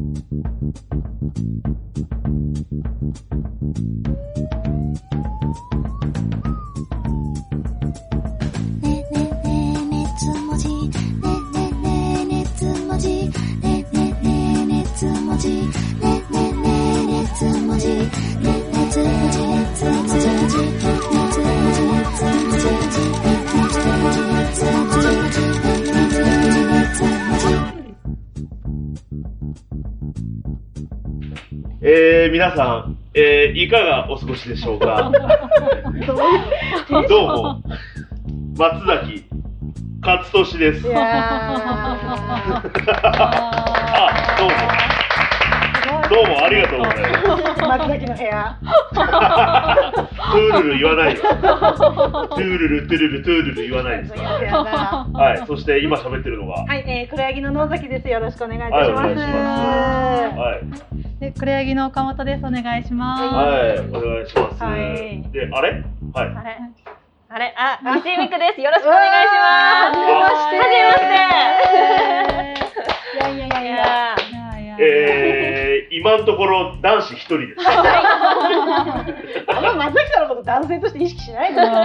皆さん、いかがお過ごしでしょうか。どうも松崎勝利です。あ、どうもありがとうございます。 松崎の部屋。 トゥールル言わないよ。トゥールルトゥルルトゥールル言わないですから。はい、そして今喋ってるのが、 はい、黒柳の野崎です。よろしくお願いいたします。 はい、お願いします。はい。 で、黒柳の岡本です。お願いします。 はい、お願いします。 はい。 で、あれ？はい。 あれ、西美久です。よろしくお願いします。 はじめまして。 はじめまして。いや。 今のところ男子一人です。 あんま松崎さんのこと男性として意識しないで。 ま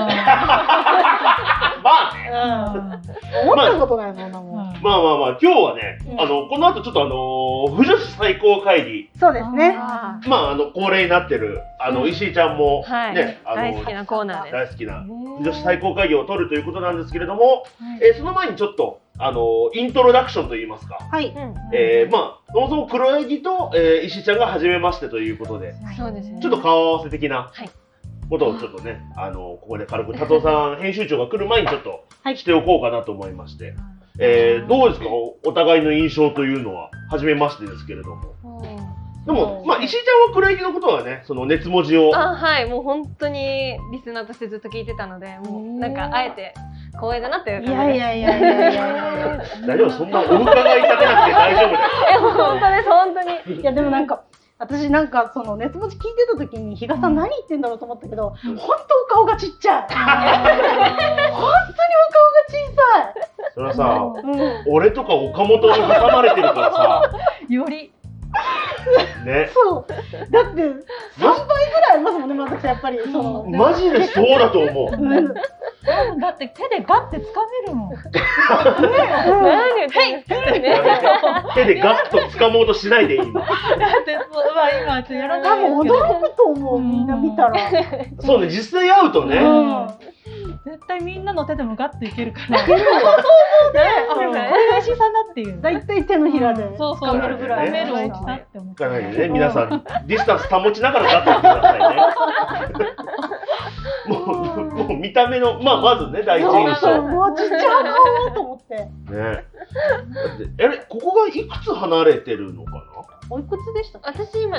あね。 思ったことないもんなもん。 まあ今日はね、この後ちょっと婦女子最高会議。 そうですね。 恒例になってる石井ちゃんもね、 大好きなコーナーです。 大好きな婦女子最高会議を取るということなんですけれども、その前にちょっとイントロダクションといいますか。 はい。 そもそも黒柳と石井ちゃんが初めましてということで、 そうですね。 ちょっと顔合わせ的なことをちょっとね、ここで軽く達夫さん編集長が来る前にちょっとしておこうかなと思いまして、どうですか、お互いの印象というのは初めましてですけれども。でも石井ちゃんは黒柳のことはね、その熱文字をはい、もう本当にリスナーとしてずっと聞いてたので、もうなんかあえて光栄だなっていう感じで。 いや。 大丈夫、そんなお伺い立てなくて大丈夫だよ。 本当です、本当に。 いやでもなんか私なんかその熱文字聞いてた時に比嘉さん何言ってんだろうと思ったけど、本当お顔がちっちゃい。本当にお顔が小さい。 それはさ、俺とか岡本に挟まれてるからさ、 よりね。 そう。だって3倍ぐらいありますもんね、松崎さんやっぱりその。 マジでそうだと思う。 だって手でガッて掴めるもん。 何言ってんですかね。 手でガッと掴もうとしないで今。 だって今ちょっとやらない多分驚くと思う、みんな見たら。 そうね、実際会うとね。 絶対みんなの手でもガッといけるから。 いけるよ。 これが石井さんだっていう。 だいたい手のひらで掴めるぐらい。掴める大きさって思って。 かなりね、皆さんディスタンス保ちながら立ってくださいね。もう見た目のまずね、第一印象。 もうちっちゃい顔と思って。 ね。ここがいくつ離れてるのかな。 おいくつでした？ 私今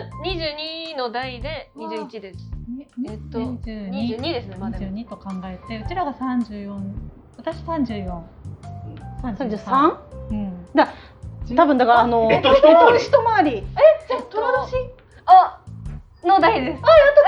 22の代で21です。22ですね。 22と考えて、うちらが34、私34。 33？ うん。 多分だから一回り。 じゃ寅年の代です。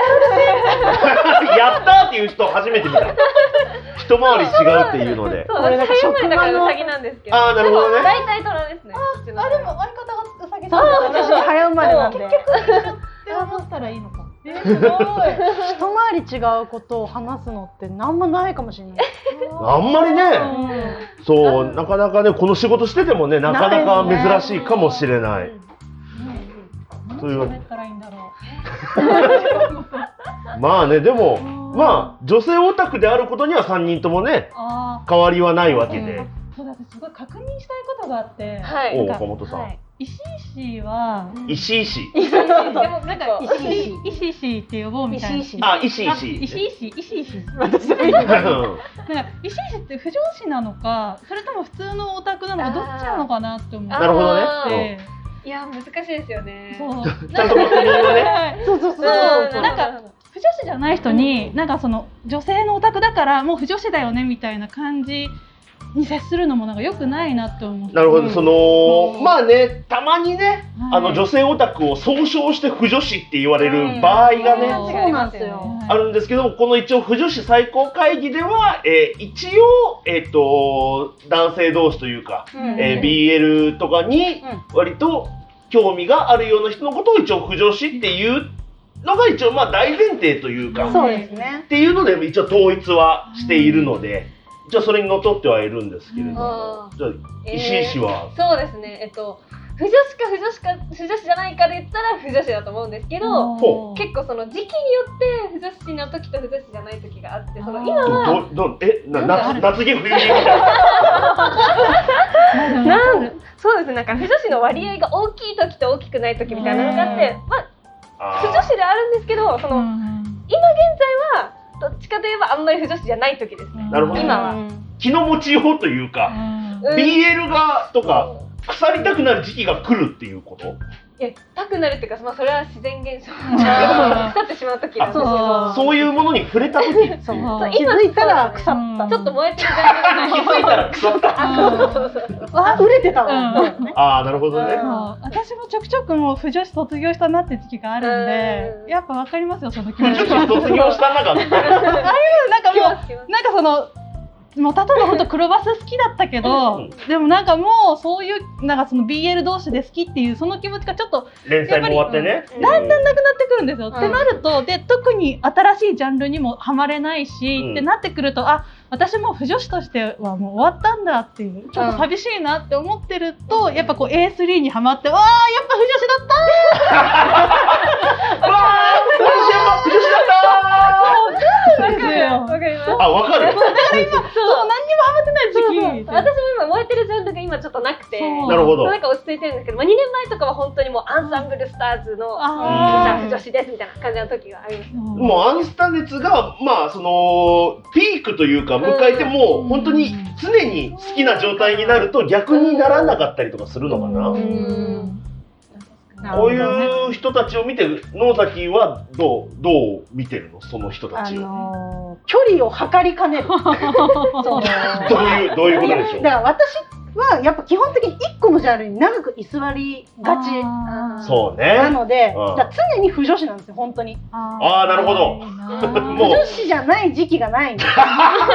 やったーっていう人初めて見た。一回り違うっていうので。 そう、私早生まれだからウサギなんですけど。 なるほどね。 大体虎ですね。 でも相方がウサギそう、私早生まれなんで。 って思ったらいいのか。すごい。 一回り違うことを話すのってなんもないかもしれない。 あんまりね。そう、なかなかね、この仕事しててもね、なかなか珍しいかもしれない。 どう喋ったらいいんだろう。 まあね、でも女性オタクであることには3人ともね、変わりはないわけで。 そうだ、すごい確認したいことがあって、 岡本さん。 石井は石井氏。 でもなんか石井って呼ぼうみたいな。 石井。 私なんか石井って不女子なのか、それとも普通のオタクなのか、どっちなのかなって思って。 なるほどね。 いや、難しいですよね。 そう。 ちゃんと確認をね。 そう。 なんか不女子じゃない人に、なんかその女性のオタクだからもう不女子だよねみたいな感じに接するのもなんか良くないなって思って。 なるほど、まあね、たまにね、女性オタクを総称して不女子って言われる場合がね、 そうなんですよ。 あるんですけども、この一応不女子最高会議では、一応男性同士というか、BL とかに割と興味があるような人のことを一応不女子っていうのが一応まあ大前提というか、 そうですね。 っていうので一応統一はしているので、一応それにのっとってはいるんですけれども、じゃあ石井氏は、 そうですね。不女子か不女子じゃないかで言ったら不女子だと思うんですけど、 ほ結構その時期によって不女子の時と不女子じゃない時があって、その今は夏着冬着みたいな。 そうですね。なんか不女子の割合が大きい時と大きくない時みたいなのがあって、不女子であるんですけど、その今現在はどっちかといえばあんまり不女子じゃない時ですね。 なるほど。 今は気の持ちようというか、BL がとか腐りたくなる時期が来るっていうこと？ たくなるっていうか、それは自然現象。腐ってしまう時なんですけど、 そういうものに触れた時、 気づいたら腐った。 ちょっと燃えてるじゃない気づいたら腐った。 売れてたわ。 ああ、なるほどね。 私もちょくちょくもう不女子卒業したなって時期があるんで、やっぱわかりますよ、その気持ち。 卒業した中で。 なんかそのもう例えば本当黒バス好きだったけど、でもなんかもうそういうなんかその BL 同士で好きっていうその気持ちがちょっと連載も終わってね、 だんだんなくなってくるんですよ。ってなると、で特に新しいジャンルにもハマれないし、ってなってくると、私も不女子としてはもう終わったんだっていうちょっと寂しいなって思ってると、やっぱこう A3 にハマって、わあやっぱ不女子だったー。 わあ私やっぱ不女子だったー。そうなんですよ。 わかります。 わかる。 そう何にもハマってない時期。 私も今燃えてるジャンルが今ちょっとなくて、 なるほど。 なんか落ち着いてるんですけど、2年前とかは本当にもうアンサンブルスターズの不女子ですみたいな感じの時があります。 もうアンスタ熱がまあそのピークというか迎えても本当に常に好きな状態になると逆にならなかったりとかするのかな。こういう人たちを見て野崎はどう見てるの、その人たちを。 距離を測りかねる。 どういうことでしょう。 だから私はやっぱ基本的に1個のジャンルに長く居座りがちそうね。 なので、常に不女子なんですよ本当に。 ああ、なるほど。 不女子じゃない時期がないんです。 な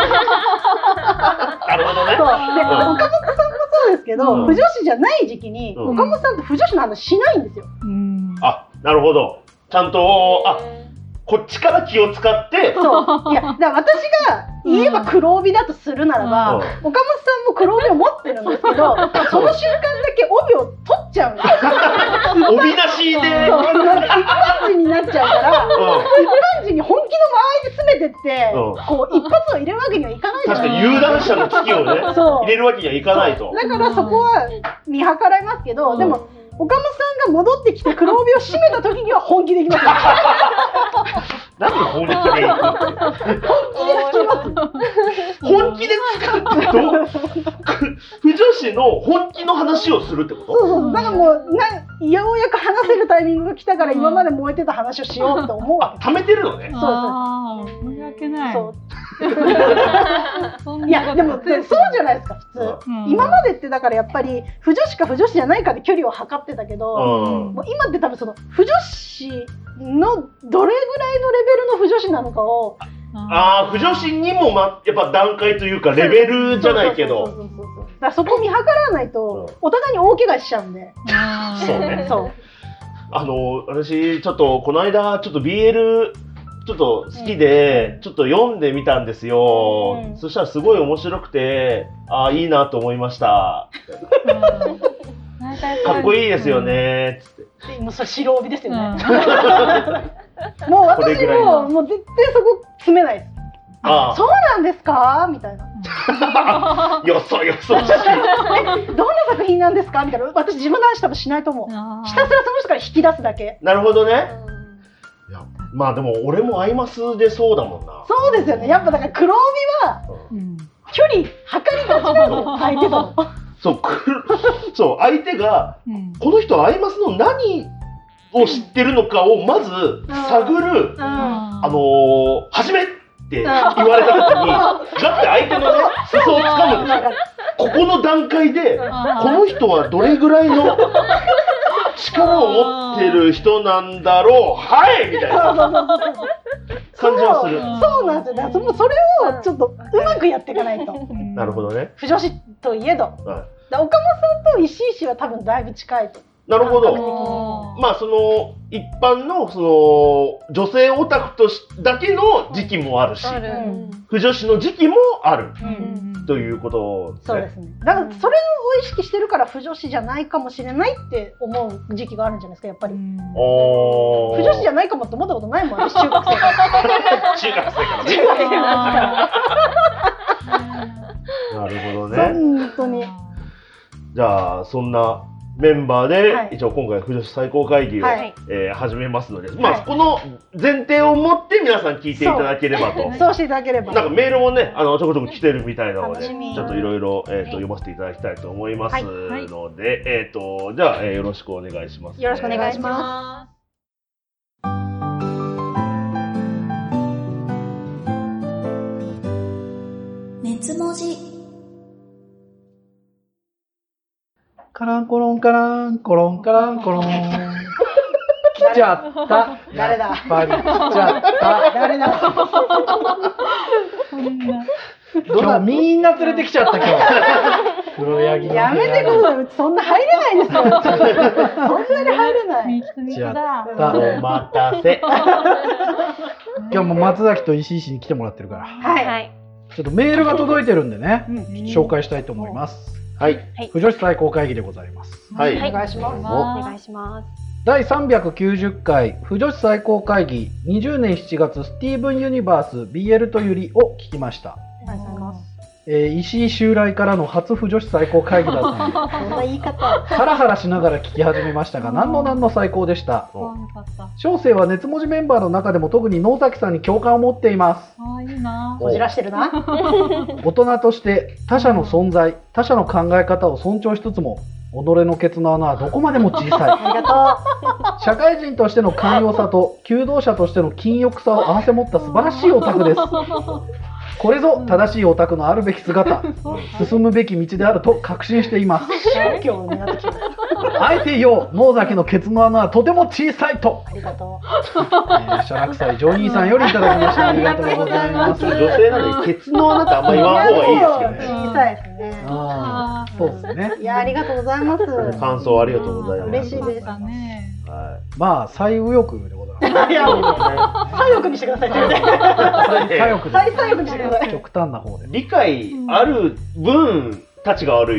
るほどね。 そうで岡本さんもそうですけど、不女子じゃない時期に岡本さんと不女子の話しないんですよ。 あ、なるほど。ちゃんとこっちから気を使って。 そう。いや、だから私が言えば黒帯だとするならば、岡本さんも黒帯を持ってるんですけど、その瞬間だけ帯を取っちゃうんですよ。 帯なしで。 そう、一般人になっちゃうから、一般人に本気の間合いで詰めてって、こう一発を入れるわけにはいかないじゃないですか。 確かに有段者の月をね、入れるわけにはいかないと。 だからそこは見計らいますけど、でも、岡本さんが戻ってきて黒帯を締めた時には本気でいきます。 なんで本気でいく？本気で使うって不女子の本気の話をするってこと？ そう。だからもうようやく話せるタイミングが来たから今まで燃えてた話をしようと思う。 溜めてるのね。 そう。 申し訳ない。 そういやでもそうじゃないですか普通。今までってだからやっぱり不女子か不女子じゃないかで距離を測ってたけど、もう今って多分その不女子のどれぐらいのレベルの不女子なのかを。 不女子にもやっぱ段階というかレベルじゃないけど。 だからそこ見計らわないとお互いに大怪我しちゃうんで。 そうね。 そう。 私ちょっとこの間ちょっと BLちょっと好きでちょっと読んでみたんですよ。そしたらすごい面白くて、いいなと思いました。かっこいいですよねつって。 もうそれ白帯ですよね。もう私もう絶対そこ詰めないです。そうなんですかみたいな。 よそよそしい。 どんな作品なんですかみたいな。私自分の話多分しないと思う。ひたすらその人から引き出すだけ。 なるほどね。いやまあでも俺もアイマスでそうだもんな。 そうですよね。やっぱだから黒帯は距離測りがちなの相手との。 そう相手がこの人アイマスの何を知ってるのかをまず探る始めって言われた時にだって相手のね裾を掴むんですよ。ここの段階でこの人はどれぐらいの力を持ってる人なんだろうはいみたいな感じはする。 そうなんですよ。それをちょっとうまくやっていかないと。 なるほどね。 不女子といえど。岡本さんと石井氏は多分だいぶ近いと。 なるほど。まあその一般のその女性オタクとだけの時期もあるし、腐女子の時期もあるということですね。 そうですね。だからそれを意識してるから腐女子じゃないかもしれないって思う時期があるんじゃないですか、やっぱり。腐女子じゃないかもって思ったことないもん、私中学生から。 中学生からね。 中学生からなるほどね。 本当に。 じゃあそんなメンバーで、一応今回腐女子最高会議を、始めますので、まあこの前提を持って皆さん聞いていただければと。 そうしていただければ。 なんかメールもね、ちょこちょこ来てるみたいなので、ちょっといろいろ読ませていただきたいと思いますので、じゃあ、よろしくお願いします。 よろしくお願いします。 熱文字。 カランコロンカランコロンカランコロン。来ちゃった。 誰だ。 やっぱり来ちゃった。 誰だ。 今日みんな連れてきちゃった今日。黒柳の。 やめてください。そんな入れないですよ。そんなに入れない。 来ちゃった。 お待たせ。 今日も松崎と石井氏に来てもらってるから。 はい。 ちょっとメールが届いてるんでね、紹介したいと思います。 はい。 腐女子最高会議でございます。 はい。 お願いします。 お願いします。 第390回腐女子最高会議20年7月スティーブンユニバース BL とゆりを聞きました。 ありがとうございます。 石井襲来からの初腐女子最高会議だったので、 そんな言い方。 ハラハラしながら聞き始めましたが、何の最高でした。小生は熱文字メンバーの中でも特に野崎さんに共感を持っています。 いいな。 こじらしてるな。 大人として他者の存在、他者の考え方を尊重しつつも、己のケツの穴はどこまでも小さい。 ありがと社会人としての寛容さと求道者としての禁欲さを併せ持った素晴らしいオタクです。これぞ正しいオタクのあるべき姿、進むべき道であると確信しています。 宗教になってきた。 あえて言おう、野崎のケツの穴はとても小さいと。 ありがとシャラクサイジョニーさんよりいただきました。ありがとうございます。 女性なのにケツの穴ってあんまり言わん方がいいですけどね。 小さいですね。 そうですね。 いや、ありがとうございます。 感想ありがとうございます。 嬉しいです。 まあ最右翼でございます。 いや、左翼にしてください。 左翼で。 左翼にしてください。 極端な方で。 理解ある分、たちが悪い。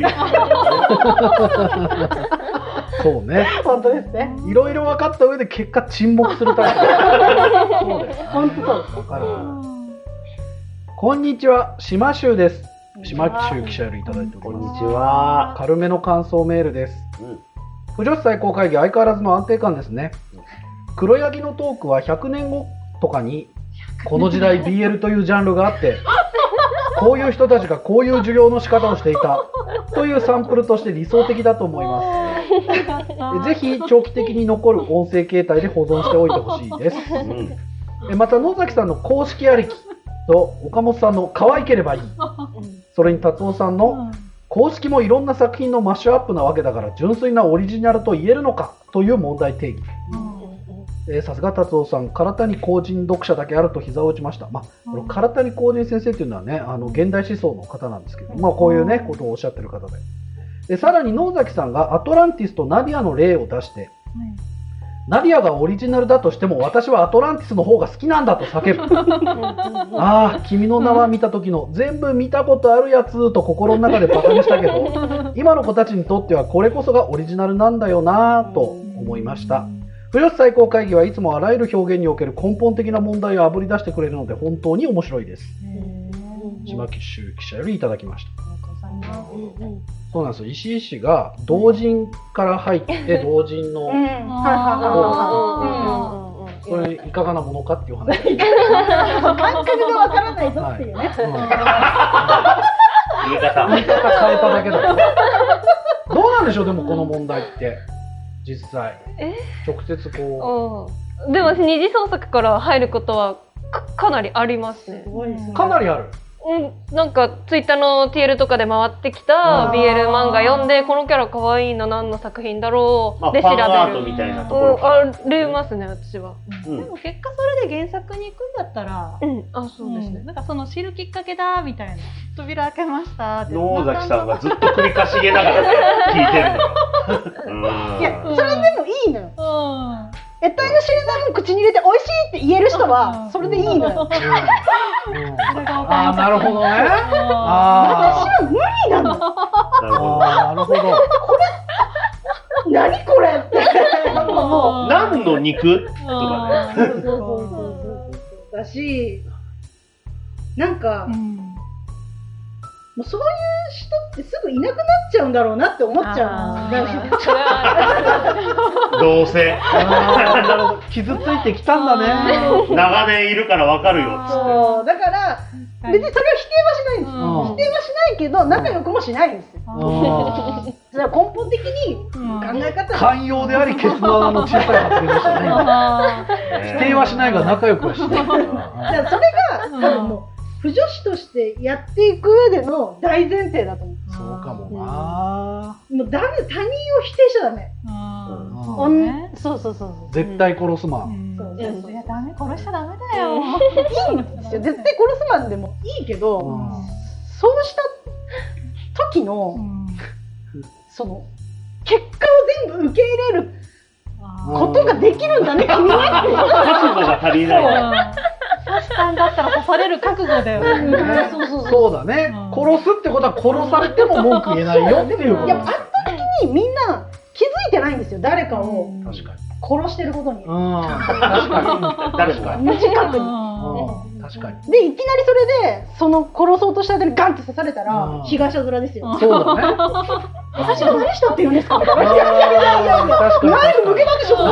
そうね。 本当ですね。 いろいろ分かった上で結果沈黙するタイプ。そうです。 本当そうです。 分かる。こんにちは、島州です。島州記者よりいただいております。 こんにちは。 軽めの感想メールです。腐女子最高会議相変わらずの安定感ですね。黒柳のトークは100年後とかにこの時代 BL というジャンルがあってこういう人たちがこういう授業の仕方をしていたというサンプルとして理想的だと思います。ぜひ長期的に残る音声形態で保存しておいてほしいです。また野崎さんの公式ありきと岡本さんの可愛ければいい、それに達夫さんの公式もいろんな作品のマッシュアップなわけだから純粋なオリジナルと言えるのかという問題定義。さすが達夫さん、唐谷公人読者だけあると膝を打ちました。この唐谷公人先生というのはね、現代思想の方なんですけど、こういうねことをおっしゃってる方で、さらに野崎さんがアトランティスとナディアの例を出して、ナディアがオリジナルだとしても私はアトランティスの方が好きなんだと叫ぶ。ああ、君の名は見た時の全部見たことあるやつと心の中でバカにしたけど、今の子たちにとってはこれこそがオリジナルなんだよなぁと思いました。腐女子最高会議はいつもあらゆる表現における根本的な問題をあぶり出してくれるので本当に面白いです。島木周記者よりいただきました。そうなんですよ。石井氏が同人から入って同人のそれいかがなものかっていう話。 感覚がわからないぞっていうね。 言い方変えただけだと。どうなんでしょう、でもこの問題って実際直接こう。でも二次創作から入ることはかなりありますね。 かなりある。 なんかツイッターの TL とかで回ってきた BL 漫画読んで、このキャラ可愛いな、何の作品だろうで調べる。 ファンアートみたいなところからありますね、私は。 でも結果それで原作に行くんだったら、 あ、そうですね。 なんかその知るきっかけだみたいな、扉開けましたって。 野崎さんがずっと首かしげながら聞いてるのよ。 いや、それでもいいのよ。得体の知れないもん口に入れて美味しいって言える人はそれでいいのよ。 ああ、なるほどね。 私は無理なの。 なるほど。 何これって。 何の肉とかね。 だし、なんか。もうそういう人ってすぐいなくなっちゃうんだろうなって思っちゃう。 どうせ傷ついてきたんだね。 長年いるからわかるよっつって。 そうだから別にそれは否定はしないんですよ。否定はしないけど仲良くもしないんですよ。それは根本的に考え方寛容でありケツの穴の小さい発言でしたね。否定はしないが仲良くはしない。 それが多分もう腐女子としてやっていく上での大前提だと思う。 そうかもな。 もうダメ、他人を否定しちゃダメ。そう絶対殺すマン。 いやダメ、殺しちゃダメだよ。 いいんですよ。絶対殺すマンでもいいけど、そうした時のその結果を全部受け入れることができるんだね、君は。 覚悟が足りない。 サシさんだったら刺される覚悟だよ。 そうだね。殺すってことは殺されても文句言えないよっていうこと。 やっぱ圧倒的にみんな気づいてないんですよ。誰かを殺してることに。 確かに。誰か無自覚に。 確かに。 でいきなりそれでその殺そうとした間にガンって刺されたら被害者面ですよ。 そうだね。 私が何したって言うんですかみたいな。いやナイフ向けたでしょ。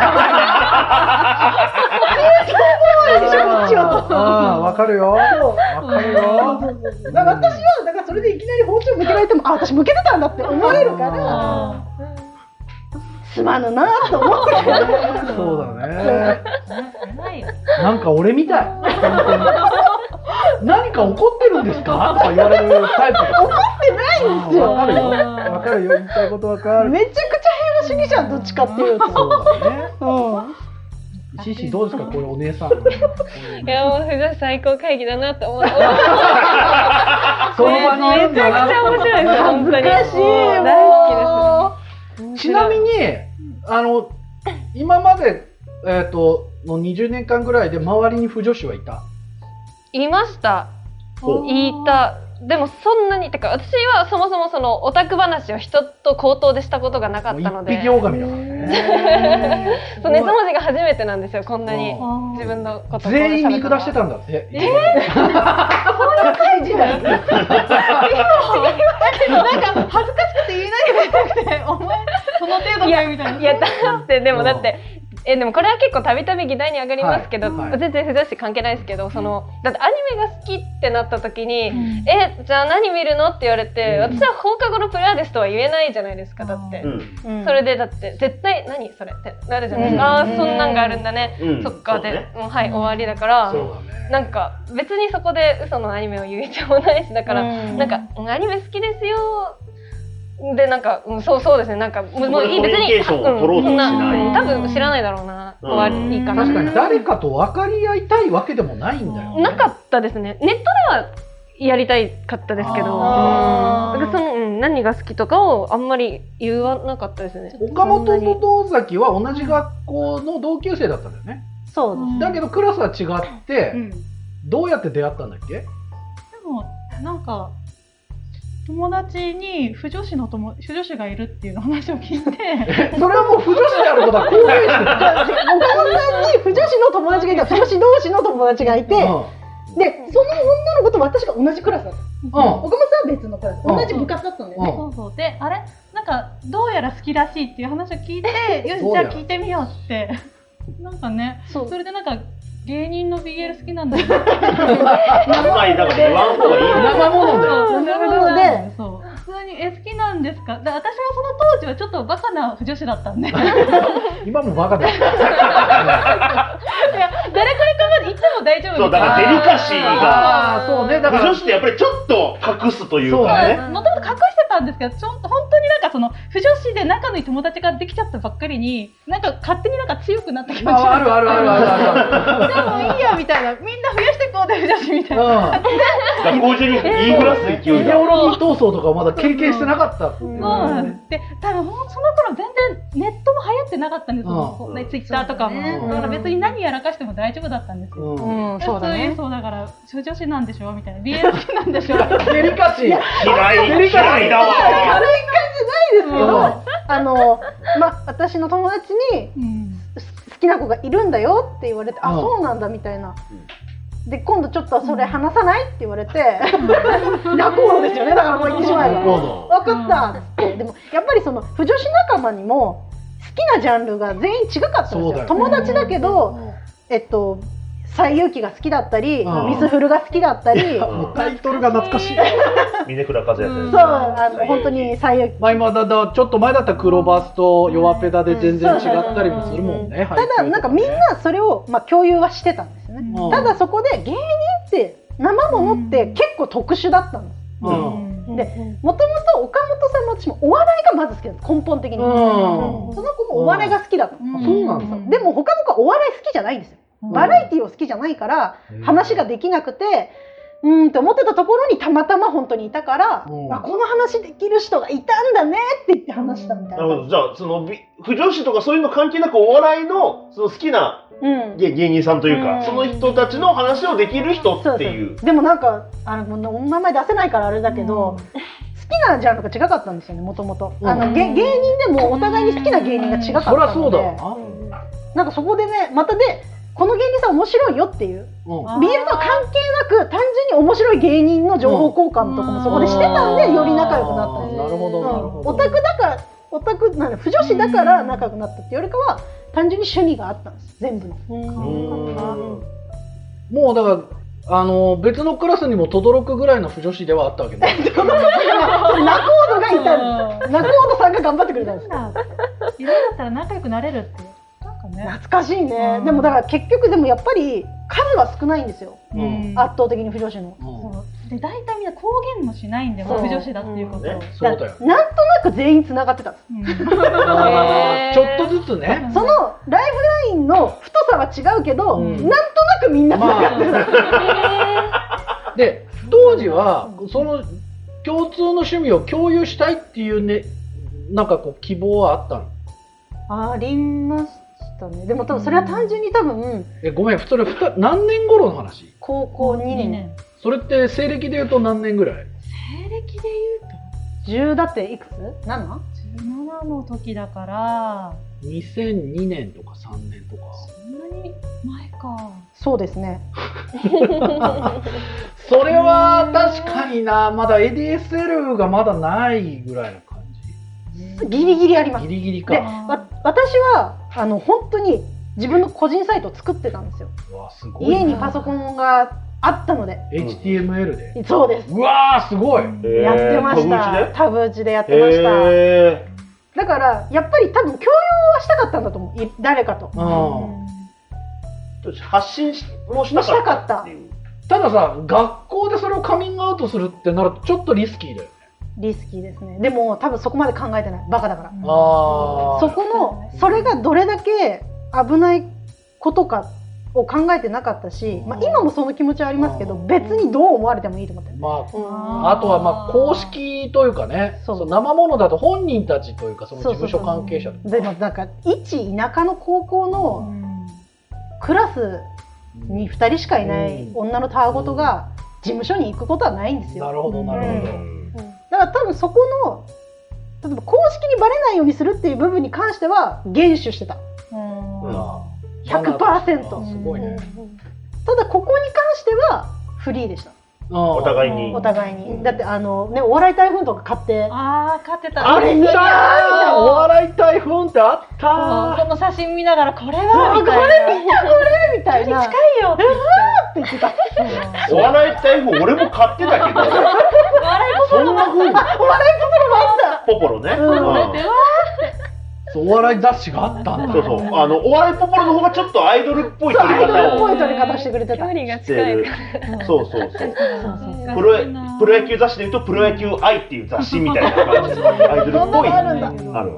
わかるよ。わかるよ。 私はだからそれでいきなり包丁向けられても、あ、私向けてたんだって思えるからすまぬなって思ってる。 そうだね。なんか俺みたい。何か怒ってるんですかとか言われるタイプ。 怒ってないんですよ。 わかるよ。わかるよ。言いたいことわかる。 めちゃくちゃ平和主義じゃん、どっちかっていうと。 そうだね。シシどうですか、これお姉さん。 いや、もう腐女子最高会議だなって思って。 その場にいるんだな。 めちゃくちゃ面白いです。本当に。 難しい。 大好きです。 ちなみに今までの20年間ぐらいで周りに腐女子はいた？ いました。いた。でもそんなに、てか私はそもそもそのオタク話を人と口頭でしたことがなかったので。 一匹狼だからね。 そう、熱文字が初めてなんですよ、こんなに自分のこと。 全員見下してたんだって。 そういう感じだよ。 なんか恥ずかしくて言えないじゃなくて、お前その程度かよみたいな。 いやだってでもだって。でもこれは結構たびたび議題に上がりますけど、全然腐女子関係ないですけど、そのだってアニメが好きってなった時に、じゃあ何見るのって言われて、私は放課後のプライデスとは言えないじゃないですか。だって、それでだって絶対何それってなるじゃないですか。ああ、そんなんがあるんだね、そっかで、もうはい終わりだから、なんか別にそこで嘘のアニメを言う必要もないし、だからなんかアニメ好きですよで、なんか、そうですね、なんか、もういい、別に、 そんな、 多分知らないだろうな、終わりいいかな。 確かに、誰かと分かり合いたいわけでもないんだよ。 なかったですね。ネットではやりたいかったですけど、何が好きとかをあんまり言わなかったですね。 岡本と野崎は同じ学校の同級生だったんだよね。 そうです。 だけど、クラスは違って、どうやって出会ったんだっけ？ でも、なんか、友達に腐女子がいるっていう話を聞いてそれはもう腐女子であることは公言してる。 岡本さんに腐女子の友達がいた、腐女子同士の友達がいて、でその女の子と私が同じクラスだった。岡本さんは別のクラス、同じ部活だったんだよね。 そうで、あれなんかどうやら好きらしいっていう話を聞いて、よしじゃあ聞いてみようってなんかね、それでなんか芸人の BL 好きなんだよ。 だから言わん方がいい。 生もので。 なるほどね。 普通に好きなんですか。私もその当時はちょっとバカな腐女子だったんで。 今もバカだ。 いや誰から言っても大丈夫です。 そうだからデリカシーが。 そうね。だから腐女子ってやっぱりちょっと隠すというかね。 もともと隠してたんですけど、本当になんかその腐女子で仲のいい友達ができちゃったばっかりに、なんか勝手になんか強くなった気持ちがあるあるあるある。 でもいいやみたいな、みんな増やしていこうで腐女子みたいな。 学校中に言いふらす勢いが。 イデオロギー闘争とかまだ経験してなかったっていうね。 そうなんです。で、多分その頃全然ネットも流行ってなかったんですよ。ツイッターとかも。だから別に何やらかしても大丈夫だったんですよ。 そうだね。 そうだから腐女子なんでしょみたいな。BL 好きなんでしょ。 デリカシー。 嫌いだわ。 軽い感じないですけど、私の友達に好きな子がいるんだよって言われて、あ、そうなんだみたいな。で今度ちょっとそれ話さないって言われて、仲人ですよね。だからもう言ってしまえば分かったって。でもやっぱりその腐女子仲間にも好きなジャンルが全員違かったんですよ。友達だけど西遊記が好きだったり、ミスフルが好きだったり、 タイトルが懐かしい。 峰倉和也先生。 そう、本当に西遊記。 今だちょっと前だったら黒バスと弱ペダで全然違ったりもするもんね。 ただなんかみんなそれを共有はしてたんですよね。ただそこで芸人って生ものって結構特殊だったんです。で、もともと岡本さんも私もお笑いがまず好きだった。根本的に。その子もお笑いが好きだった。 そうなんです。 でも他の子はお笑い好きじゃないんですよ。バラエティを好きじゃないから話ができなくてって思ってたところにたまたま本当にいたから、この話できる人がいたんだねって言って話したみたいな。 なるほど。じゃあその腐女子とかそういうの関係なくお笑いのその好きな芸人さんというか、その人たちの話をできる人っていう。 でもなんかお名前出せないからあれだけど、好きなジャンルが違かったんですよね。もともと芸人でもお互いに好きな芸人が違かったので、 そりゃそうだわなんかそこでね、またこの芸人さん面白いよっていう、BL とは関係なく単純に面白い芸人の情報交換とかもそこでしてたんで、より仲良くなったんですよ。 なるほどなるほど。 オタクなんで腐女子だから仲良くなったっていうよりかは単純に趣味があったんです、全部の。 もうだから別のクラスにも轟ぐらいの腐女子ではあったわけね。 仲人がいたんです。仲人さんが頑張ってくれたんです。 いろいろだったら仲良くなれるっていう。 懐かしいね。でもだから結局でもやっぱり数は少ないんですよ。圧倒的に腐女子の。 で大体みんな公言もしないんで、腐女子だっていうことを。 そうだよ。 なんとなく全員つながってたんです。 ちょっとずつね。 そのライフラインの太さは違うけど、なんとなくみんなつながってた。 で当時はその共通の趣味を共有したいっていうね、なんかこう希望はあったの？ ありましたね。でも多分それは単純に多分ごめん、それ何年頃の話？ 高校2年。 それって西暦で言うと何年ぐらい？ 西暦で言うと 10だっていくつ？7？ 17の時だから 2002年とか3年とか。 そんなに前か。 そうですね。 それは確かにな。まだ ADSL がまだないぐらいの感じ。 ギリギリあります。 ギリギリか。 で、私は本当に自分の個人サイトを作ってたんですよ。 わ、すごい。 家にパソコンがあったので。 HTML で。 そうです。 うわー、すごい。 やってました。タブ打ちでやってました。だからやっぱり多分共有はしたかったんだと思う。誰かと。 発信もしたかったっていう。 たださ、学校でそれをカミングアウトするってなるとちょっとリスキーだよね。 リスキーですね。でも多分そこまで考えてない。バカだから。それがどれだけ危ないことかを考えてなかったし、今もその気持ちはありますけど、別にどう思われてもいいと思ってる。 あとは公式というかね、生ものだと本人たちというかその事務所関係者とか。 でもなんか一田舎の高校のクラスに2人しかいない女のたわごとが事務所に行くことはないんですよ。 なるほどなるほど。 だから多分そこの例えば公式にバレないようにするっていう部分に関しては厳守してた。100%。 すごいね。 ただここに関してはフリーでした。 お互いに。 だってお笑い台風とか買って。 買ってた。 あれ見たー。 お笑い台風ってあったー。 この写真見ながらこれはみたいな。これみたいな。 近いよって言ってた。 お笑い台風俺も買ってたけど。 お笑そんな風にお笑いポポロもあった。 ポポロね。 お笑い雑誌があったんだ。 そうそう。お笑いポポロの方がちょっとアイドルっぽい撮りアイドルっぽ方をい撮り方してくれてた。 距離が近い。 そうそうそう。プロ野球雑誌でいうとプロ野球愛っていう雑誌みたいな感じでアイドルっぽい。ある。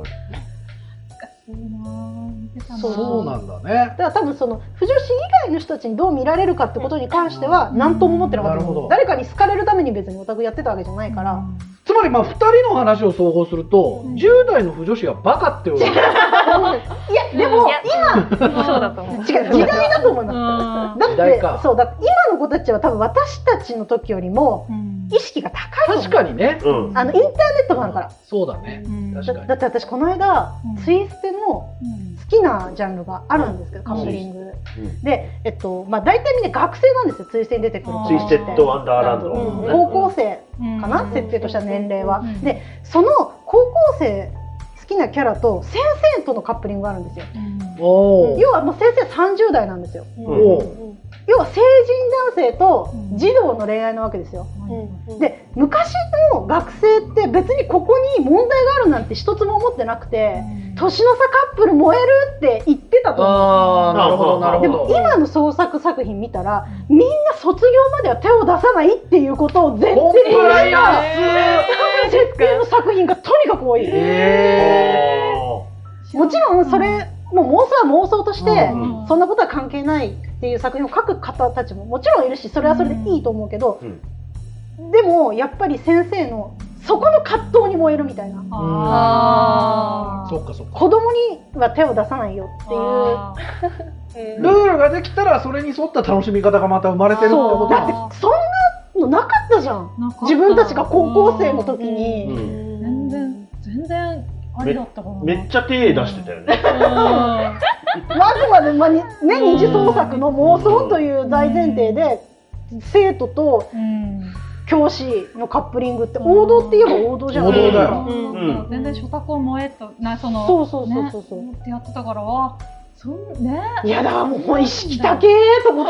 そうなんだね。 だから多分その不女子以外の人たちにどう見られるかってことに関しては何とも思ってなかった。誰かに好かれるために別にオタクやってたわけじゃないから。 つまり2人の話を総合すると、10代の不女子がバカって言われる。いやでも今そうだと思う。 違う時代だと思います。だってそうだ今の子たちは多分私たちの時よりも意識が高い。 確かにね。 インターネットがあるから。 そうだね。確かに。 だって私この間ツイステの好きなジャンルがあるんですけど、カップリングでまあ大体みんな学生なんですよ。ツイステに出てくるツイステッドアンダーランド、 高校生かな、設定とした年齢は。でその高校生好きなキャラと先生とのカップリングがあるんですよ。要はもう先生30代なんですよ。要は成人男性と児童の恋愛なわけですよ。で昔の学生って別にここに問題があるなんて一つも思ってなくて、年の差カップル燃えるって言ってたと思う。 なるほどなるほど。 でも今の創作作品見たらみんな卒業までは手を出さないっていうことを前提にした設定の作品がとにかく多い。もちろんそれもう妄想は妄想としてそんなことは関係ないっていう作品を書く方たちももちろんいるし、それはそれでいいと思うけど、でもやっぱり先生のそこの葛藤に燃えるみたいな。 そっかそっか。 子供には手を出さないよっていうルールができたらそれに沿った楽しみ方がまた生まれてるってことだって。そんなのなかったじゃん。自分たちが高校生の時に。 全然ありだったかな。 めっちゃ手出してたよね。 あくまで二次創作の妄想という大前提で生徒と教師のカップリングって王道って言えば王道じゃないですか。 全然初作を燃えとなそうってやってたからね。 いやだもう意識高えと思って。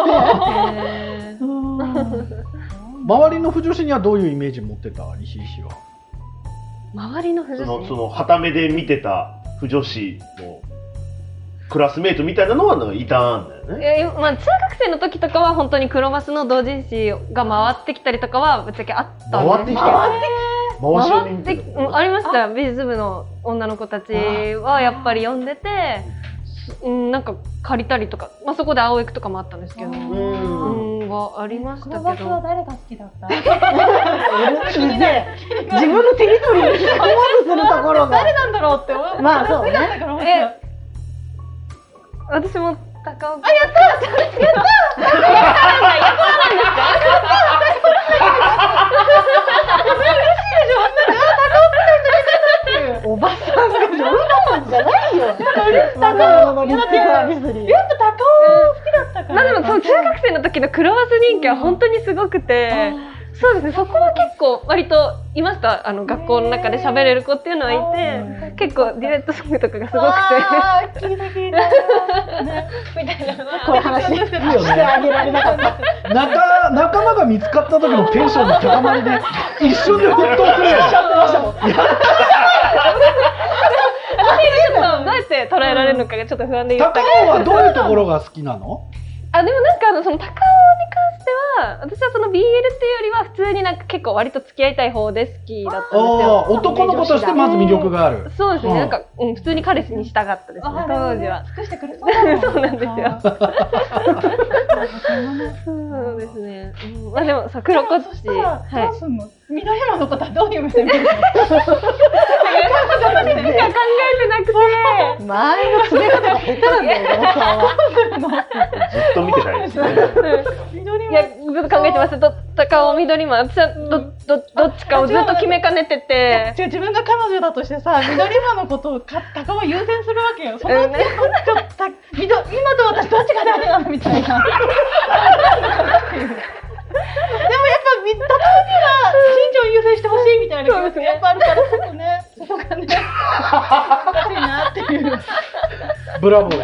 周りの不女子にはどういうイメージ持ってた西石は。 周りの不女子。 その傍目で見てた不女子のクラスメイトみたいなのはいたんだよね。 まあ中学生の時とかは本当に黒マスの同人誌が回ってきたりとかはぶっちゃけあったんです。回ってありました。美術部の女の子たちはやっぱり読んでて、なんか借りたりとか、まあそこで青役とかもあったんですけど、はありましたけど。 黒マスは誰が好きだった？ 自分のテリトリーに引っ込まずするところが誰なんだろうって思う。 まあそうね。 私も高尾。 あ、やった。おばさんが冗談じゃないよ。高尾のリップサービスに。 やっぱ高尾好きだったから。 まあでもその中学生の時の黒マス人気は本当にすごくて。そうですね、そこは結構割といました。学校の中で喋れる子っていうのはいて、結構デュエットソングとかがすごくて、 聞いたね、みたいなこういう話してあげられなかった。 仲間が見つかった時のテンションの高まりで一瞬で沸騰するよ。 私ちょっとどうやって捉えられるのかがちょっと不安で言ったけど。 高尾はどういうところが好きなの？ でもなんかその高尾に関しては私はその BL っていうよりは普通になんか結構割と付き合いたい方で好きだったんですよ。 男の子としてまず魅力がある。 そうですね、なんか普通に彼氏にしたかったですね、当時は。 尽くしてくれそうだ。 そうなんですよ。そうですね。まあでもさ、黒こっち。 そしたらどうすんの？緑山のことはどういう目で見るの？考えてなくて。 周りの詰め方が下手なんだよ、 ずっと見てたいですね。 いや、ずっと考えてます。高尾緑マン。私はどっちかをずっと決めかねてて。 自分が彼女だとしてさ、緑マンのことを高尾優先するわけよ。そのうち今と私どっちがダメなのみたいな。でもやっぱ高尾には身長優先してほしいみたいな気持ちがやっぱあるから、ちょっとね、そこがね、おかしいなっていう。 ブラボーです。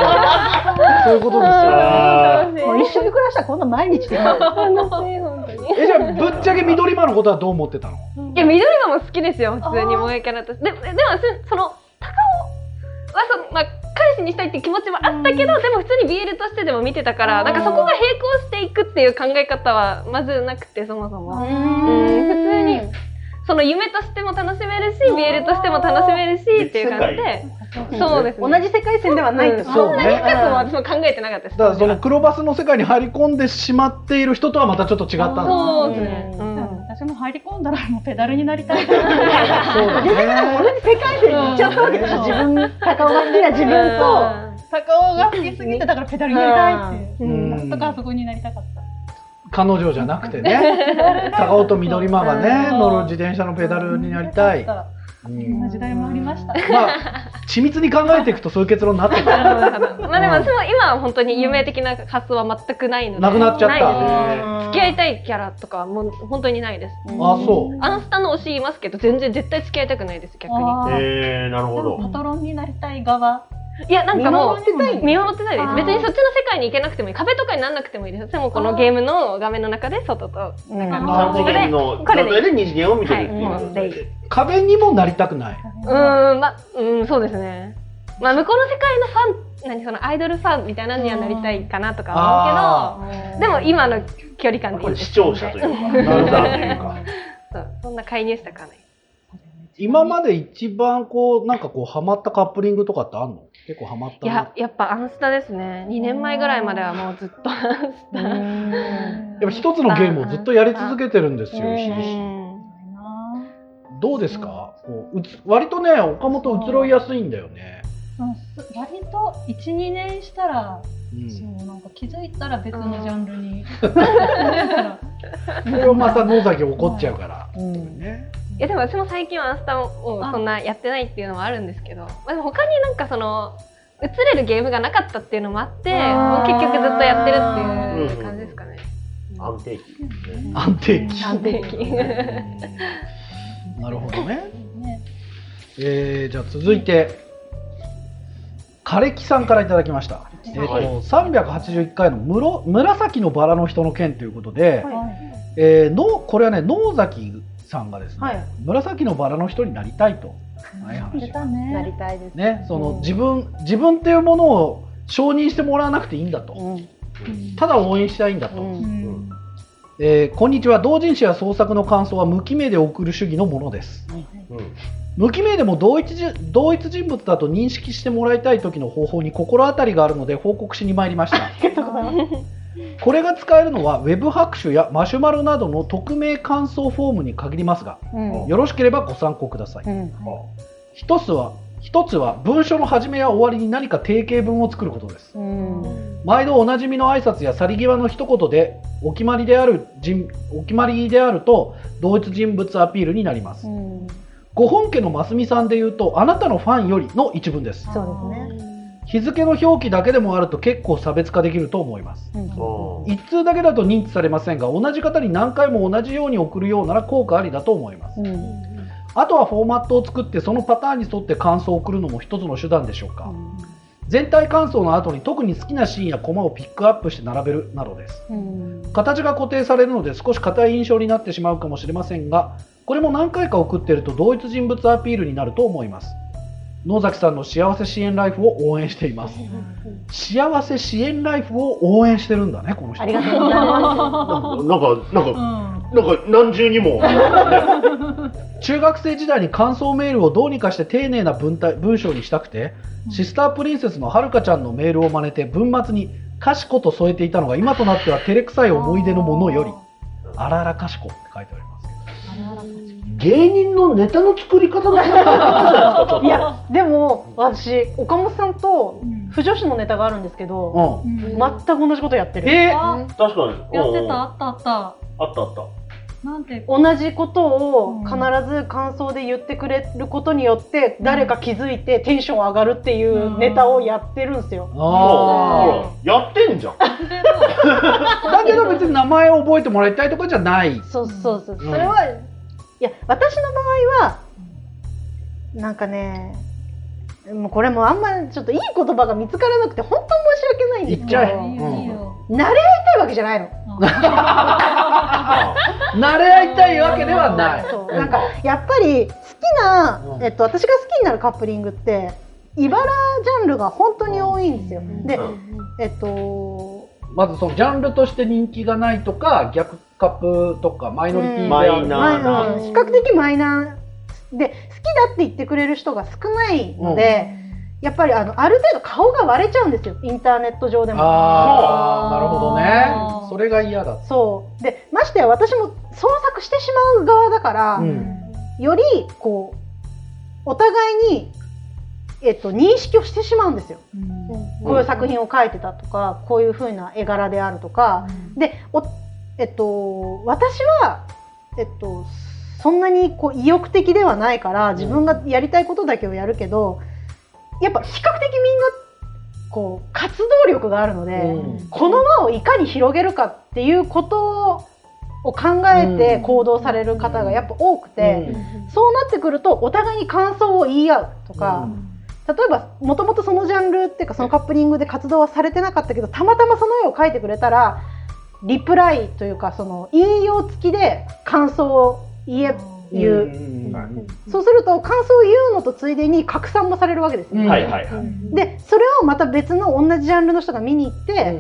そういうことですよね。 もう一緒に暮らしたらこんな毎日で。 楽しい、本当に。 じゃあぶっちゃけ緑間のことはどう思ってたの？ いや緑間も好きですよ普通に萌えキャラとして。でもその高尾は彼氏にしたいっていう気持ちはあったけど、でも普通に BL としてでも見てたから、なんかそこが並行していくっていう考え方はまずなくて、そもそも普通にその夢としても楽しめるし BL としても楽しめるしっていう感じで。そうですね。 同じ世界線ではないってこと。 そんなに深くも私も考えてなかったです。 だからその黒バスの世界に入り込んでしまっている人とはまたちょっと違ったんだ。 そうですね。 私も入り込んだらもうペダルになりたい。 そうだね。 同じ世界線に行っちゃったわけでしょ。自分高尾が好きな自分と高尾が好きすぎてだからペダルになりたいっていう。なんとかあそこになりたかった。 彼女じゃなくてね。高尾と緑間がね乗る自転車のペダルになりたい。 そんな時代もありました。 まあ緻密に考えていくとそういう結論になってくる。 まあでも私も今は本当に夢的な発想は全くないので。 なくなっちゃった。 ないです。付き合いたいキャラとかはもう本当にないです。 あ、そう。 アンスタの推しいますけど全然絶対付き合いたくないです逆に。 なるほど。 パトロンになりたい側。 いやなんかもう見守ってたいです。別にそっちの世界に行けなくてもいい。壁とかにならなくてもいいです。でもこのゲームの画面の中で外と 3次元の状態で2次元を見てるっていう。 壁にもなりたくない。 そうですね。まあ向こうの世界のファン、そのアイドルファンみたいなのにはなりたいかなとか思うけど、でも今の距離感でいいです。 視聴者というか、ユーザーというか。 そんな介入したくはない。 今まで一番なんかハマったカップリングとかってあんの？結構ハマった。 いや、やっぱアンスタですね。2年前ぐらいまではもうずっとアンスタ。 やっぱ一つのゲームをずっとやり続けてるんですよ。どうですか？割とね、岡本移ろいやすいんだよね。 割と 1,2 年したら、そうなんか気づいたら別のジャンルに。 それをまた野崎怒っちゃうから。 いやでも私も最近はアンスタをそんなやってないっていうのもあるんですけど、でも他になんかその移れるゲームがなかったっていうのもあって、もう結局ずっとやってるっていう感じですかね。 安定期。 安定期。なるほどね。じゃあ続いて枯れ木さんからいただきました。381回の紫のバラの人の件ということで、これはね野崎さんがですね、紫のバラの人になりたいと。 なりたいですね。その自分っていうものを承認してもらわなくていいんだと。ただ応援したいんだと。こんにちは。同人誌や創作の感想は無記名で送る主義のものです。無記名でも同一人物だと認識してもらいたい時の方法に心当たりがあるので報告しに参りました。これが使えるのはウェブ拍手やマシュマロなどの匿名感想フォームに限りますが、よろしければご参考ください。一つは文章の始めや終わりに何か定型文を作ることです。毎度おなじみの挨拶や去り際の一言でお決まりであると同一人物アピールになります。ご本家のますみさんでいうとあなたのファンよりの一文です。 そうですね。 日付の表記だけでもあると結構差別化できると思います。一通だけだと認知されませんが、同じ方に何回も同じように送るようなら効果ありだと思います。あとはフォーマットを作ってそのパターンに沿って感想を送るのも一つの手段でしょうか。全体感想の後に特に好きなシーンやコマをピックアップして並べるなどです。形が固定されるので少し硬い印象になってしまうかもしれませんが、これも何回か送っていると同一人物アピールになると思います。野崎さんの幸せ支援ライフを応援しています。幸せ支援ライフを応援してるんだね、この人。 ありがとうございます。 なんか何重にも。 中学生時代に感想メールをどうにかして丁寧な文章にしたくて、シスタープリンセスのはるかちゃんのメールを真似て文末にかしこと添えていたのが今となっては照れくさい思い出のものより、あららかしこって書いてあります。 芸人のネタの作り方がいやでも私岡本さんと不女子のネタがあるんですけど、全く同じことやってる。 確かにやってた。あったなんて同じことを必ず感想で言ってくれることによって誰か気づいてテンション上がるっていうネタをやってるんですよ。 やってんじゃん。 だけど別に名前を覚えてもらいたいとかじゃない。 そうそれはいや私の場合はなんかね、もうこれもあんまちょっといい言葉が見つからなくて本当申し訳ないんですけど、 言っちゃえ。 慣れ合いたいわけじゃないの。 慣れ合いたいわけではない。 そうなんかやっぱり好きな、私が好きになるカップリングっていばらジャンルが本当に多いんですよ。で、 まずそのジャンルとして人気がないとか、逆カップとかマイノリティマイナーな、 比較的マイナーで好きだって言ってくれる人が少ないので、やっぱりある程度顔が割れちゃうんですよ、インターネット上でも。 ああ、なるほどね。それが嫌だ。 そうで、ましてや私も創作してしまう側だから、よりこうお互いに、認識をしてしまうんですよ。こういう作品を描いてたとか、こういう風な絵柄であるとか、で私は、そんなにこう意欲的ではないから自分がやりたいことだけをやるけど、やっぱ比較的みんなこう活動力があるので、この輪をいかに広げるかっていうことを考えて行動される方がやっぱ多くて、そうなってくるとお互いに感想を言い合うとか、例えばもともとそのジャンルっていうかそのカップリングで活動はされてなかったけど、たまたまその絵を描いてくれたらリプライというかその引用付きで感想を言う。そうすると感想を言うのとついでに拡散もされるわけですよ。でそれをまた別の同じジャンルの人が見に行って、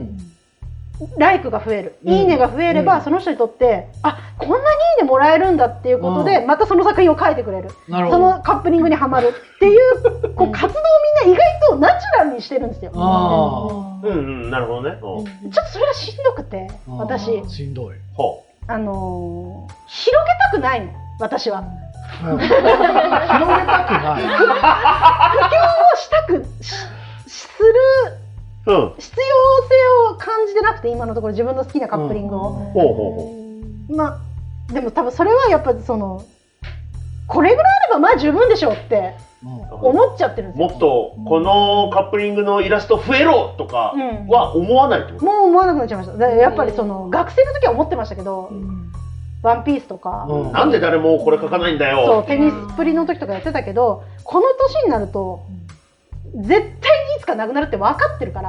ライクが増える、いいねが増えれば、その人にとってこんなにいいねもらえるんだっていうことで、またその作品を描いてくれる、そのカップリングにはまるっていう、こう活動をみんな意外とナチュラルにしてるんですよ。 なるほどね。ちょっとそれがしんどくて、私しんどい。 広げたくないの、私は。 広げたくない。 布教をする必要性を感じてなくて、今のところ自分の好きなカップリングを。でも多分それはやっぱりこれぐらいあればまあ十分でしょうって思っちゃってるんですよ。 もっとこのカップリングのイラスト増えろとかは思わないってこと？ もう思わなくなっちゃいました。やっぱり学生の時は思ってましたけど、ワンピースとか、 なんで誰もこれ描かないんだよ。 そう、テニスプリの時とかやってたけど、この年になると絶対にいつかなくなるって分かってるから。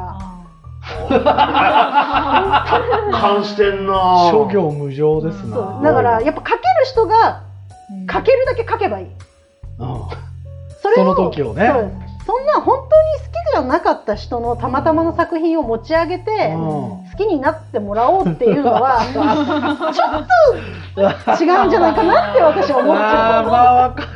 感してんな。 諸行無常ですな。 だからやっぱ描ける人が描けるだけ描けばいい。 その時をね。 そんな本当に好きじゃなかった人のたまたまの作品を持ち上げて好きになってもらおうっていうのはちょっと違うんじゃないかなって私は思っちゃう。 わか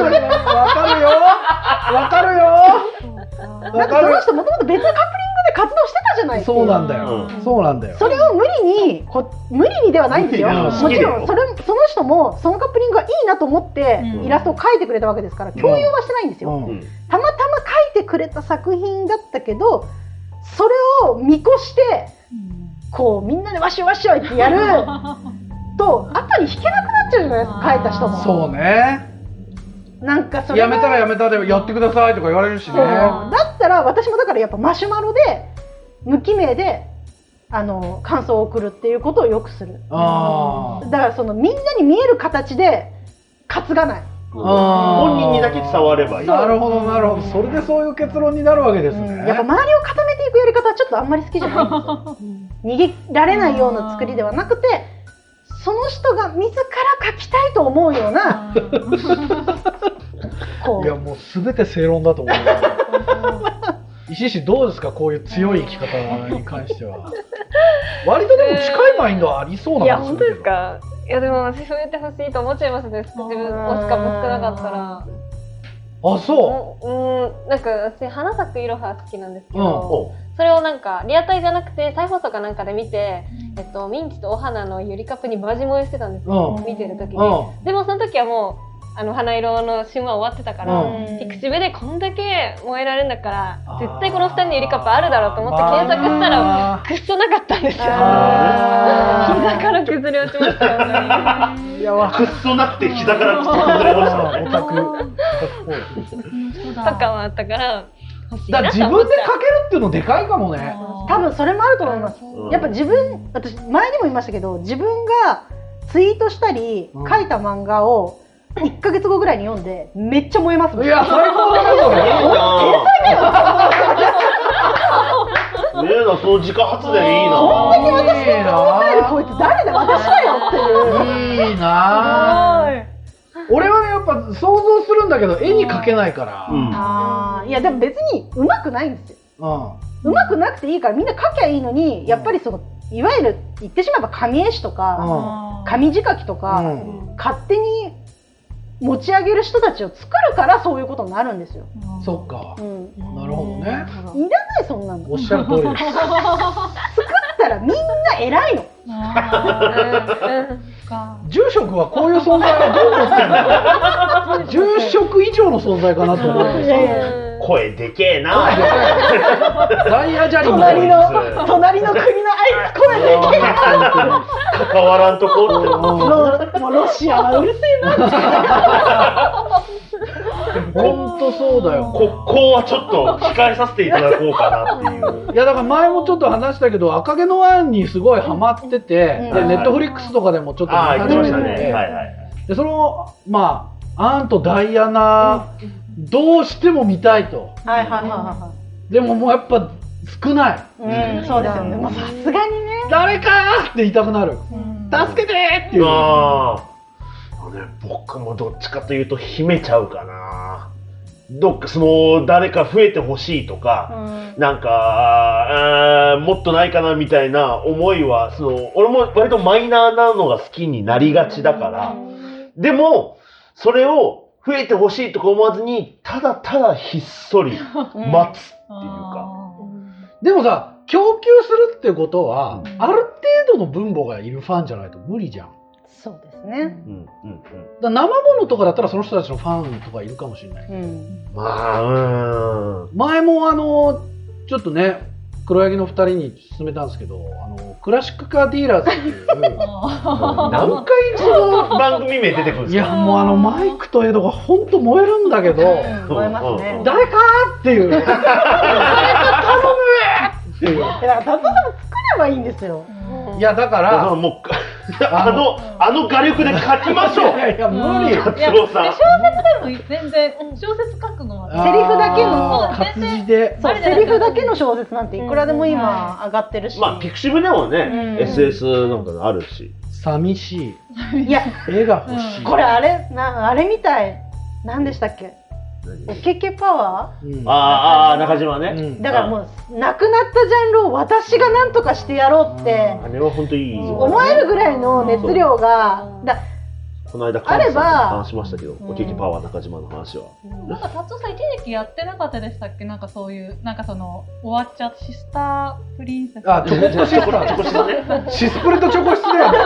るよ。 なんかその人もともと別のカップリングで活動してたじゃないですか。 そうなんだよ。そうなんだよ。 それを無理にではないんですよ。もちろんその人もそのカップリングがいいなと思ってイラストを描いてくれたわけですから、共有はしてないんですよ。たまたま描いてくれた作品だったけど、それを見越してこうみんなでわしわしわってやると後に引けなくなっちゃうじゃないですか、描いた人も。 そうね。 なんかそれやめたらやめたでやってくださいとか言われるしね。 だったら私もだからやっぱマシュマロで無記名で感想を送るっていうことをよくする。だからみんなに見える形で担がない。 本人にだけ伝わればいい。 なるほどなるほど。それでそういう結論になるわけですね。 やっぱ周りを固めていくやり方はちょっとあんまり好きじゃないんですよ。逃げられないような作りではなくて、その人が自ら描きたいと思うような。 いやもうすべて正論だと思う。石井どうですか、こういう強い生き方に関しては。割とでも近いマインドはありそうな感じするけど。いや本当ですか。いやでも私そう言ってほしいと思っちゃいますね。自分推すかも少なかったら。 あ、そう。 なんか私花咲くいろは好きなんですけど、それをなんかリアタイじゃなくて再放送かなんかで見て、ミンチとお花のゆりカップにマジ萌えしてたんですよ。見てる時に。でもその時はもう花色の旬は終わってたから、ピクシブでこんだけ燃えられるんだから絶対この2人のゆりカップあるだろうと思って検索したらくっそなかったんですよ。膝から崩れ落ちましたよね。 いやくっそなくて膝から崩れ落ちた。オタクとかもあったから自分で書けるっていうのでかいかもね。 多分それもあると思います。やっぱ私前にも言いましたけど、自分がツイートしたり書いた漫画を1ヶ月後ぐらいに読んでめっちゃ燃えますもん。 いや最高だよ。 ねえな、その自家発電いいな。 こんだけ私の考えるこいつ誰だ、私だよっっていう。 いいなぁ。俺はねやっぱ想像するんだけど絵に描けないから。 ああ、いやでも別に上手くないんですよ。上手くなくていいからみんな描きゃいいのに、やっぱりそのいわゆる言ってしまえば紙絵師とか紙仕書きとか、勝手に持ち上げる人たちを作るからそういうことになるんですよ。 そっか。なるほどね。 いらないそんなの。 おっしゃる通りです。 作ったらみんな偉いの。 住職はこういう存在はどう思ってるの？住職以上の存在かなと思うんですよ。 声でけえな。 ダイヤジャリ隣の国のあいつ声でけえな。 関わらんとこって。 もうロシアはうるせえな。 本当そうだよ。 ここはちょっと控えさせていただこうかなっていう。 いやだから前もちょっと話したけど、赤毛のアンにすごいハマってて、でネットフリックスとかでもちょっと見始めてて、でそのまあアンとダイアナどうしても見たいと。でももうやっぱ少ない。 そうですよね。もうさすがにね。 誰かーって言いたくなる。助けてーっていう。 僕もどっちかというと秘めちゃうかな。どっかその誰か増えてほしいとか、なんかもっとないかなみたいな思いはその俺も割とマイナーなのが好きになりがちだから、でもそれを増えてほしいとか思わずにただただひっそり待つっていうか。 でもさ、供給するってことは、ある程度の分母がいるファンじゃないと無理じゃん。 そうですね。 だ生ものとかだったらその人たちのファンとかいるかもしれない。前もちょっとね黒柳の2人に勧めたんですけど、クラシックカーディーラーズっていう何回その番組名出てくるんですか？ いやもうマイクとエドが本当燃えるんだけど、 燃えますね。 誰かーっていう誰か頼むっていう。 だから作ればいいんですよ。 いやだからもうあの画力で書きましょう。 いや無理。 小説でも全然小説書くのはセリフだけの活字で、 セリフだけの小説なんていくらでも今上がってるし、 まあピクシブでもね SS なんかあるし。 寂しい。 いや絵が欲しい。 これあれみたい。何でしたっけ？おけけパワー？中島ね。 だからもうなくなったジャンルを私が何とかしてやろうってあれは本当いい思えるぐらいの熱量がこの間カンさんと話しましたけど、おけけパワー中島の話はなんか達夫さん一時期やってなかったでしたっけ？なんかそういうなんかその終わっちゃったシスタープリンセス、 チョコシスターね。シスプレとチョコシスで11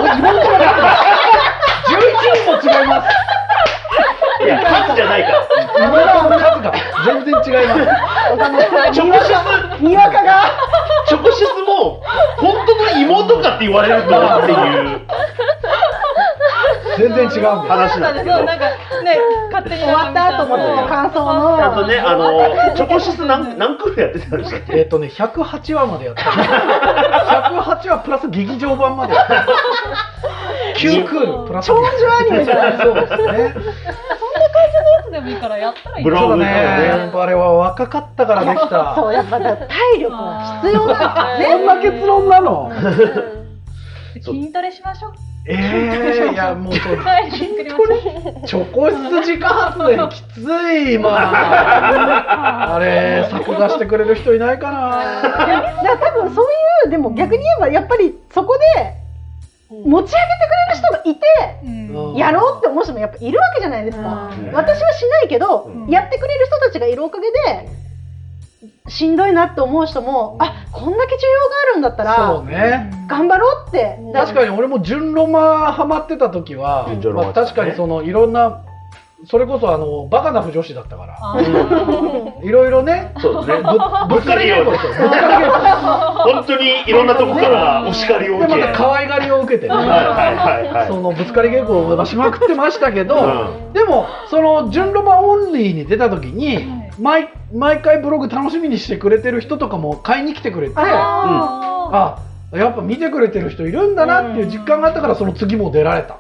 も違います。 いや数じゃないから。 妹の数が全然違います。 チョコシスにわかがチョコシスも本当の妹かって言われるとっていう全然違うんだ話なんだけど、 なんかね勝手に終わった後の感想のちゃんとねチョコシス何クールやってたんでしたっけ ？108話までやった108話プラス劇場版までやった9クールプラス長寿アニメじゃないそうですね。 そんな感じのやつでもいいからやったらいい。 ブラウンね。 やっぱあれは若かったからできた。 そうやっぱ体力は必要だ。 そんな結論なの？ 筋トレしましょう。 いやもうチョコ室自家発電きつい今。あれ作画してくれる人いないかな。 多分そういうでも逆に言えばやっぱりそこで持ち上げてくれる人がいてやろうって思う人もやっぱいるわけじゃないですか。私はしないけどやってくれる人たちがいるおかげでしんどいなって思う人もこんだけ需要があるんだったらそうね頑張ろうって。 確かに俺も純ロマハマってた時は確かにそのいろんなそれこそバカな不女子だったからいろいろねそうですねぶつかり稽古ですよ。 本当にいろんなとこからお叱りを受けでまた可愛がりを受けてねそのぶつかり稽古をしまくってましたけど、でもその純ロマオンリーに出た時に毎回ブログ楽しみにしてくれてる人とかも買いに来てくれてやっぱ見てくれてる人いるんだなっていう実感があったからその次も出られた。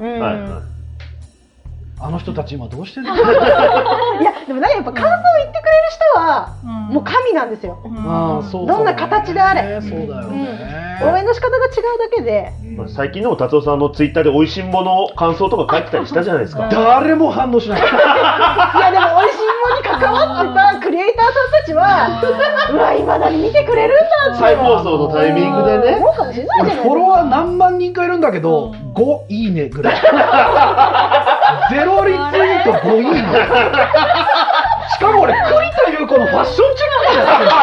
あの人たち今どうしてんの？ いやでもやっぱ感想を言ってくれる人はもう神なんですよ。 そうどんな形であれ。 そうだよね。 応援の仕方が違うだけで。 最近の達夫さんのツイッターで美味しんぼの感想とか書いてたりしたじゃないですか。 誰も反応しない。いやでも美味しんぼに関わってたクリエイターさんたちは、うわ今だに見てくれるんだって。 再放送のタイミングでね。 思うかもしれないじゃないですか。 フォロワー何万人かいるんだけど、5いいねぐらい。ゼロリツイート5いいね。しかも俺栗田優子のファッションチェックやってる。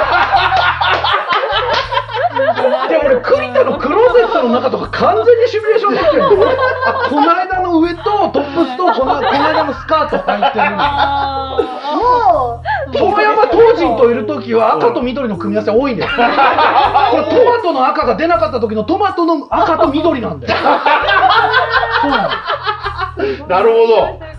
で俺栗田のクローゼットの中とか完全にシミュレーションできてる。この間の上とトップスとこの間のスカート履いてる。 もう遠山東人といるときは赤と緑の組み合わせ多いんだよ。これトマトの赤が出なかった時のトマトの赤と緑なんだよ。そうなの。 なるほど。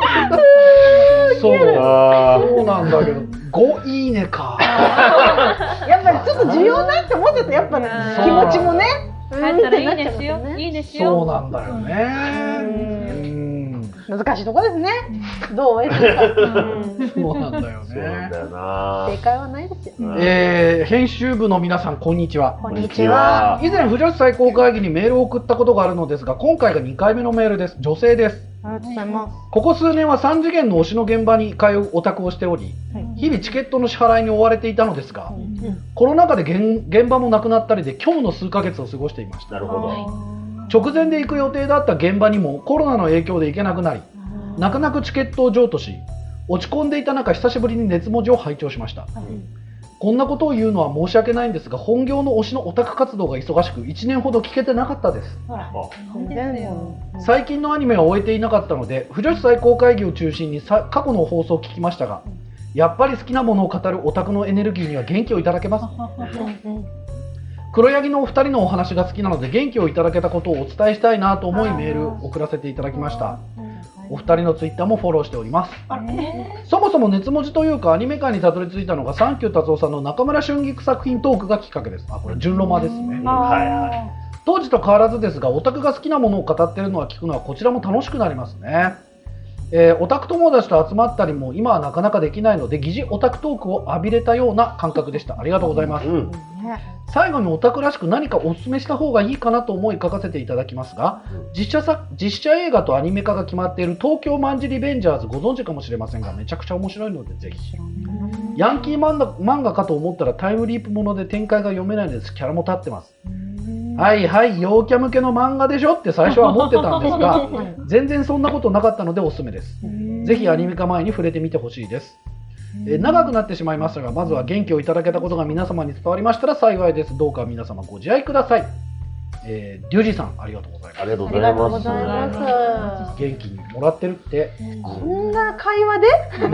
そうなんだけど5いいねか。 やっぱりちょっと需要ないって思っちゃった。やっぱ気持ちもね。 帰ったらいいですよ。いいですよ。 そうなんだよね。 難しいとこですね。どうそうなんだよね。 そうなんだよな。 正解はないですよ。 編集部の皆さんこんにちは。 こんにちは。 以前、婦女子最高会議にメールを送ったことがあるのですが、今回が2回目のメールです。女性です。 ありがとうございます。 ここ数年は3次元の推しの現場に通うオタクをしており、日々チケットの支払いに追われていたのですが、コロナ禍で現場もなくなったりで今日の数ヶ月を過ごしていました。 なるほど。 直前で行く予定だった現場にもコロナの影響で行けなくなり、泣く泣くチケットを譲渡し、落ち込んでいた中久しぶりに熱文字を拝聴しました。こんなことを言うのは申し訳ないんですが、本業の推しのオタク活動が忙しく1年ほど聞けてなかったです。最近のアニメは終えていなかったので、婦女子最高会議を中心に過去の放送を聞きましたが、やっぱり好きなものを語るオタクのエネルギーには元気をいただけます。黒柳のお二人のお話が好きなので元気をいただけたことをお伝えしたいなと思いメールを送らせていただきました。お二人のツイッターもフォローしております。そもそも熱文字というかアニメ界にたどり着いたのがサンキュー達夫さんの中村春菊作品トークがきっかけです。これ純ロマですね。当時と変わらずですが、オタクが好きなものを語っているのは聞くのはこちらも楽しくなりますね。オタク友達と集まったりも今はなかなかできないので、疑似オタクトークを浴びれたような感覚でした。ありがとうございます。最後にオタクらしく何かお勧めした方がいいかなと思い書かせていただきますが、実写映画とアニメ化が決まっている東京マンジリベンジャーズご存知かもしれませんが、めちゃくちゃ面白いのでぜひ。ヤンキー漫画かと思ったらタイムリープもので展開が読めないのです。キャラも立ってます。はいはい、陽キャ向けの漫画でしょって最初は思ってたんですが、全然そんなことなかったのでおすすめです。ぜひアニメ化前に触れてみてほしいです。長くなってしまいましたが、まずは元気をいただけたことが皆様に伝わりましたら幸いです。どうか皆様ご自愛ください。リュウジさんありがとうございます。 ありがとうございます。 元気にもらってるって。 こんな会話で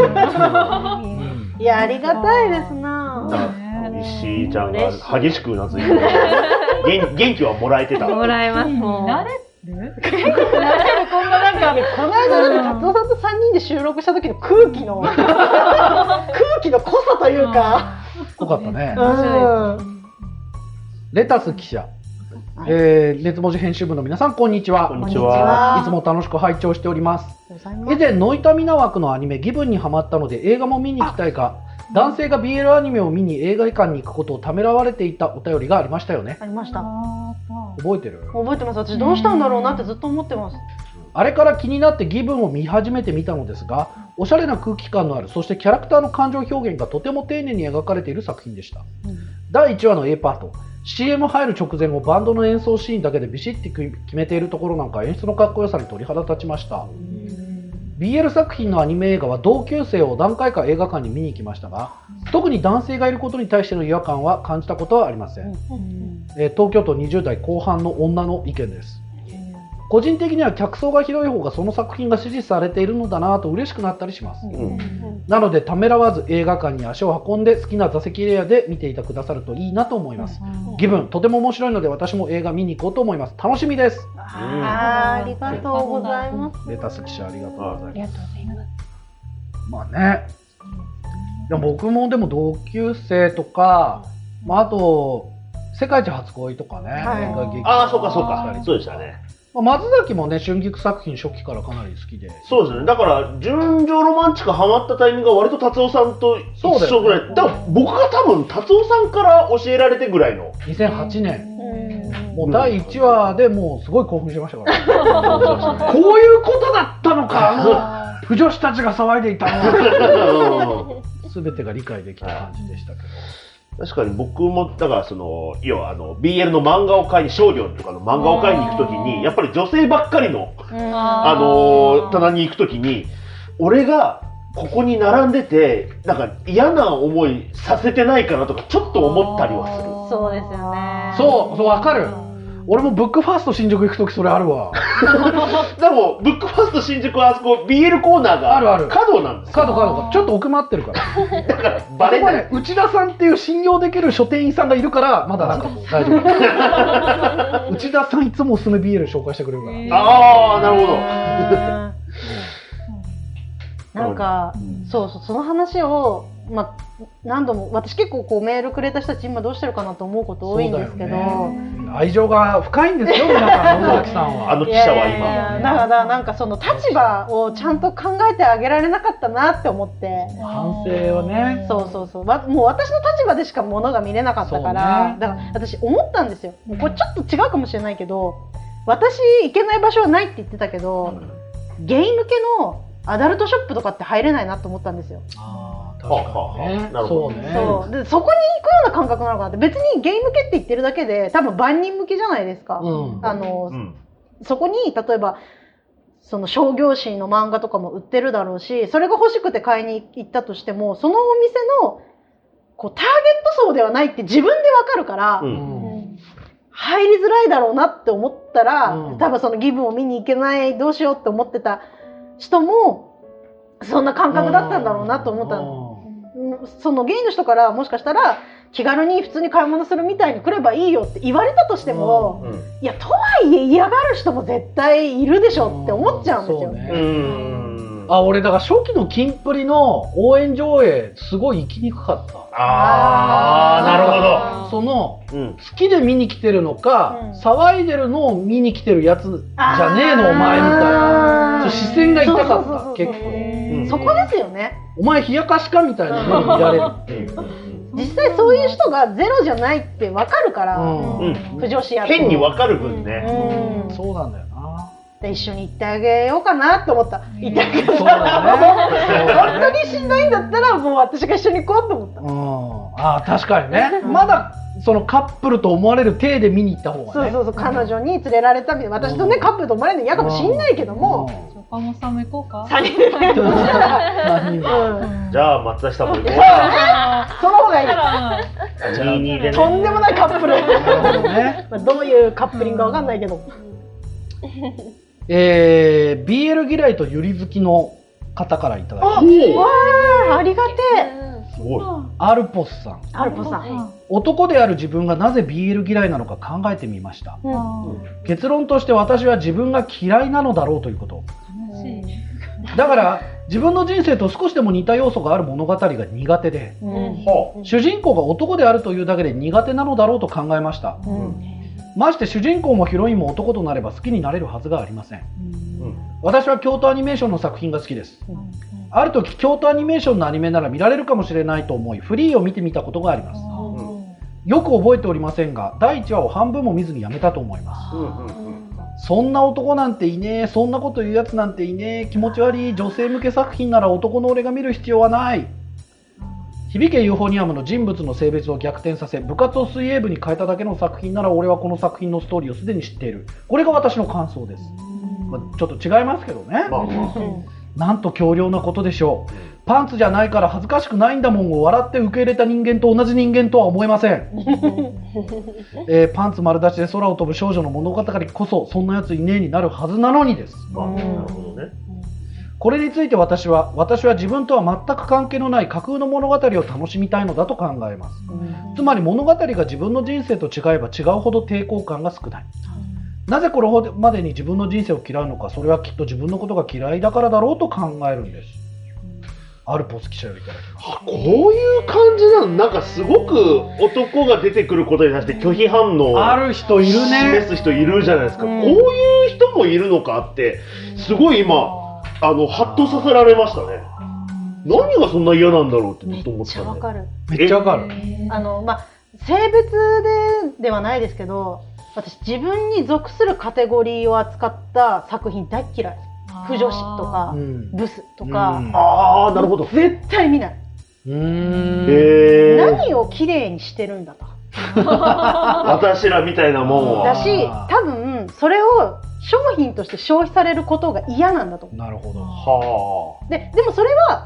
いや、ありがたいですな。 石井ちゃんが激しくうなずいて元気はもらえてた。 もらえます。もう慣れるこんななんかこの間だって達夫さんと3人で収録した時の空気の濃さというか、 濃かったね。レタス記者、熱文字編集部の皆さんこんにちは。 こんにちは。 いつも楽しく拝聴しております。以前ノイタミナ枠のアニメギブンにハマったので映画も見に行きたいか、男性が BL アニメを見に映画館に行くことをためらわれていたお便りがありましたよね。 ありました。 覚えてる？ 覚えてます。私どうしたんだろうなってずっと思ってます。 あれから気になってギブンを見始めてみたのですが、おしゃれな空気感のある、そしてキャラクターの感情表現がとても丁寧に描かれている作品でした。第1話の A パート、CM 入る直前をバンドの演奏シーンだけでビシッて決めているところなんか演出のかっこよさに鳥肌立ちました。BL 作品のアニメ映画は同級生を何回か映画館に見に行きましたが、特に男性がいることに対しての違和感は感じたことはありません。東京都20代後半の女の意見です。個人的には客層が広い方がその作品が支持されているのだなと嬉しくなったりします。なのでためらわず映画館に足を運んで好きな座席レアで見ていてくださるといいなと思います。ギブンとても面白いので私も映画見に行こうと思います。楽しみです。 ありがとうございます。 レタス記者ありがとうございます。 ありがとうございます。 まあね、いや僕もでも同級生とか、あと世界一初恋とかね、 ああ、そうかそうか、そうでしたね。 松崎もね、春菊作品初期からかなり好きで。 そうですね。だから純情ロマンチカハマったタイミングが割と達夫さんと一緒ぐらい。だから僕が多分達夫さんから教えられてぐらいの。 2008年。もう第1話でもうすごい興奮しましたから。こういうことだったのか。不女子たちが騒いでいたの。全てが理解できた感じでしたけど。 確かに僕もだから要はBL の漫画を買いに少量とかの漫画を買いに行くときにやっぱり女性ばっかりの棚に行くときに俺がここに並んでてなんか嫌な思いさせてないかなとかちょっと思ったりはする。 そうですよね。 そうわかる。俺もブックファースト新宿行くときそれあるわ。 でもブックファースト新宿はあそこ BL コーナーが角なんですよ。 角ちょっと奥まってるから。 だからバレない。 内田さんっていう信用できる書店員さんがいるからまだなんか大丈夫。内田さんいつもおすすめ BL 紹介してくれるから。 ああなるほど。 なんかその話を何度も私結構メールくれた人たち今どうしてるかなと思うこと多いんですけど、 愛情が深いんですよ皆さん。野崎さんは記者は今だからなんかその立場をちゃんと考えてあげられなかったなって思って反省をね。 そうもう私の立場でしかものが見れなかったから、だから私思ったんですよ。もうこれちょっと違うかもしれないけど私行けない場所はないって言ってたけど、ゲイ向けのアダルトショップとかって入れないなと思ったんですよ。 確かにね。そうね。 でそこに行くような感覚なのかなって。別にゲイ向けって言ってるだけで多分万人向けじゃないですか。そこに例えばその商業誌の漫画とかも売ってるだろうし、それが欲しくて買いに行ったとしてもそのお店のターゲット層ではないって自分でわかるから、入りづらいだろうなって思ったら、多分そのギブを見に行けないどうしようって思ってた人もそんな感覚だったんだろうなと思ったの。そのゲイの人からもしかしたら気軽に普通に買い物するみたいに来ればいいよって言われたとしても、いやとはいえ嫌がる人も絶対いるでしょって思っちゃうんですよね。 俺だから初期のキンプリの応援上映すごい行きにくかった。 なるほど。 好きで見に来てるのか、騒いでるのを見に来てるやつじゃねえのお前みたいな視線が痛かった結構。 そこですよね。 お前冷やかしかみたいなのに見られるっていう。 実際そういう人がゼロじゃないって分かるから、不女子やって変に分かる分ね。 そうなんだよな。 一緒に行ってあげようかなって思った。行ってあげようかな。本当にしんどいんだったらもう私が一緒に行こうと思った。 確かにね。まだそのカップルと思われる体で見に行った方がね。 そう彼女に連れられたみたいな。私とねカップルと思われるの嫌かもしんないけども。 岡本さんも行こうか。 3人で。 じゃあ松田さんも行こうか。 その方がいい。とんでもないカップル。どういうカップリングかわかんないけど。 BL 嫌いとユリ好きの方からいただきました。ありがてえ。 すごい。 アルポスさん。男である自分がなぜ BL 嫌いなのか考えてみました。結論として私は自分が嫌いなのだろうということ。だから自分の人生と少しでも似た要素がある物語が苦手で、主人公が男であるというだけで苦手なのだろうと考えました。まして主人公もヒロインも男となれば好きになれるはずがありません。私は京都アニメーションの作品が好きです。ある時京都アニメーションのアニメなら見られるかもしれないと思いフリーを見てみたことがあります。よく覚えておりませんが第1話を半分も見ずにやめたと思います。そんな男なんていねえ、そんなこと言うやつなんていねえ、気持ち悪い女性向け作品なら男の俺が見る必要はない。響けユーフォニアムの人物の性別を逆転させ部活を水泳部に変えただけの作品なら俺はこの作品のストーリーをすでに知っている。これが私の感想です。ちょっと違いますけどね。なんと強量なことでしょう。パンツじゃないから恥ずかしくないんだもんを笑って受け入れた人間と同じ人間とは思えません。パンツ丸出しで空を飛ぶ少女の物語こそそんなやついねえになるはずなのにです。なるほどね。これについて私は自分とは全く関係のない架空の物語を楽しみたいのだと考えます。つまり物語が自分の人生と違えば違うほど抵抗感が少ない。なぜこれまでに自分の人生を嫌うのか、それはきっと自分のことが嫌いだからだろうと考えるんです。 あるポス記者よりいただきました。 こういう感じなの。なんかすごく男が出てくることに対して拒否反応ある人いるね。 示す人いるじゃないですか。こういう人もいるのかってすごい今ハッとさせられましたね。何がそんな嫌なんだろうってずっと思ってたね。 めっちゃわかる。 めっちゃわかる。 性別ではないですけど、私自分に属するカテゴリーを扱った作品大っ嫌い。腐女子とか、ブスとか、 ああ、なるほど。 絶対見ない。何を綺麗にしてるんだと。 私らみたいなもんは。 だし、多分それを商品として消費されることが嫌なんだと思う。 なるほど。 はあ。でもそれは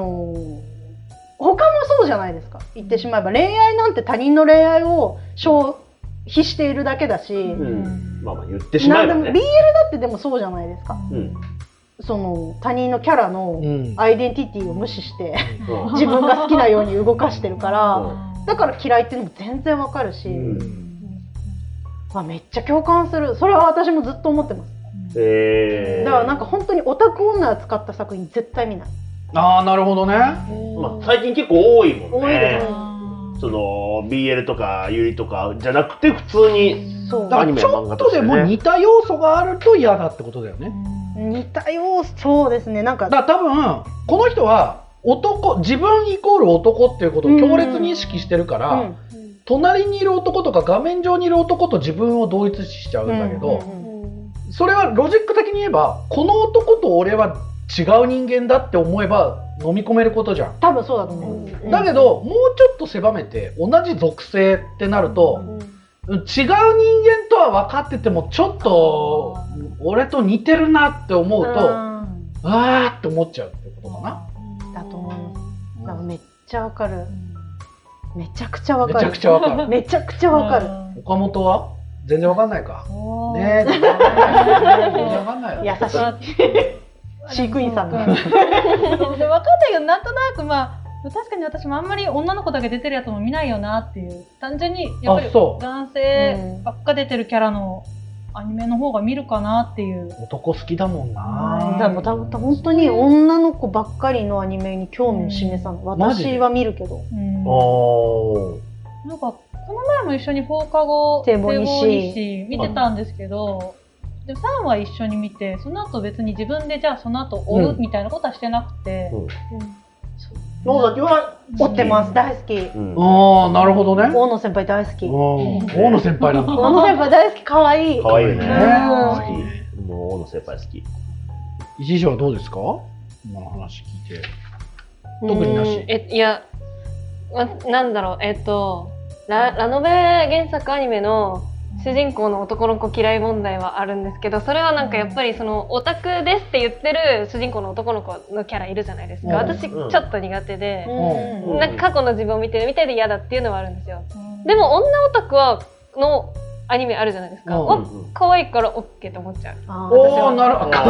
他もそうじゃないですか。言ってしまえば恋愛なんて他人の恋愛を消費しているだけだし、 まあ言ってしまえばね。 BL だってでもそうじゃないですか。その他人のキャラのアイデンティティを無視して自分が好きなように動かしてるから、だから嫌いっていうのも全然わかるし、めっちゃ共感する。それは私もずっと思ってます。だからなんか本当にオタク女を使った作品絶対見ない。 ああ、なるほどね。 最近結構多いもんね。 多いです。 その BL とかユリとかじゃなくて普通にアニメちょっとでも似た要素があると嫌だってことだよね。 似た要素、そうですね。なんか多分この人は自分イコール男っていうことを強烈に意識してるから、隣にいる男とか画面上にいる男と自分を同一視しちゃうんだけど、それはロジック的に言えばこの男と俺は違う人間だって思えば飲み込めることじゃん。 多分そうだと思う。 だけどもうちょっと狭めて同じ属性ってなると、違う人間とは分かっててもちょっと俺と似てるなって思うと、あーって思っちゃうってことかな。 だと思います。だからめっちゃわかる。めちゃくちゃわかる。 めちゃくちゃわかる。 めちゃくちゃわかる。 岡本は全然わかんないか。ねえ。全然わかんないよ。 優しい。飼育員さんが。 分かんないけど、なんとなく確かに私もあんまり女の子だけ出てるやつも見ないよなっていう。単純にやっぱり男性ばっか出てるキャラのアニメの方が見るかなっていう。 男好きだもんな。 だから本当に女の子ばっかりのアニメに興味を示さない。私は見るけど。 なんかこの前も一緒に放課後聖母日誌見てたんですけど、でも3話一緒に見て、その後別に自分でじゃあその後追うみたいなことはしてなくて、 野崎は追ってます。大好き。 ああ、なるほどね。 大野先輩大好き。 大野先輩なんだ。 大野先輩大好き。可愛い。 可愛いよね。好き。もう大野先輩好き。 石井さんはどうですか？今の話聞いて。特になし。 いや、なんだろう、ラノベ原作アニメの主人公の男の子嫌い問題はあるんですけど、それはなんかやっぱりそのオタクですって言ってる主人公の男の子のキャラいるじゃないですか。私ちょっと苦手で、なんか過去の自分を見てで嫌だっていうのはあるんですよ。でも女オタクのアニメあるじゃないですか。可愛いから OK って思っちゃう。 おお、な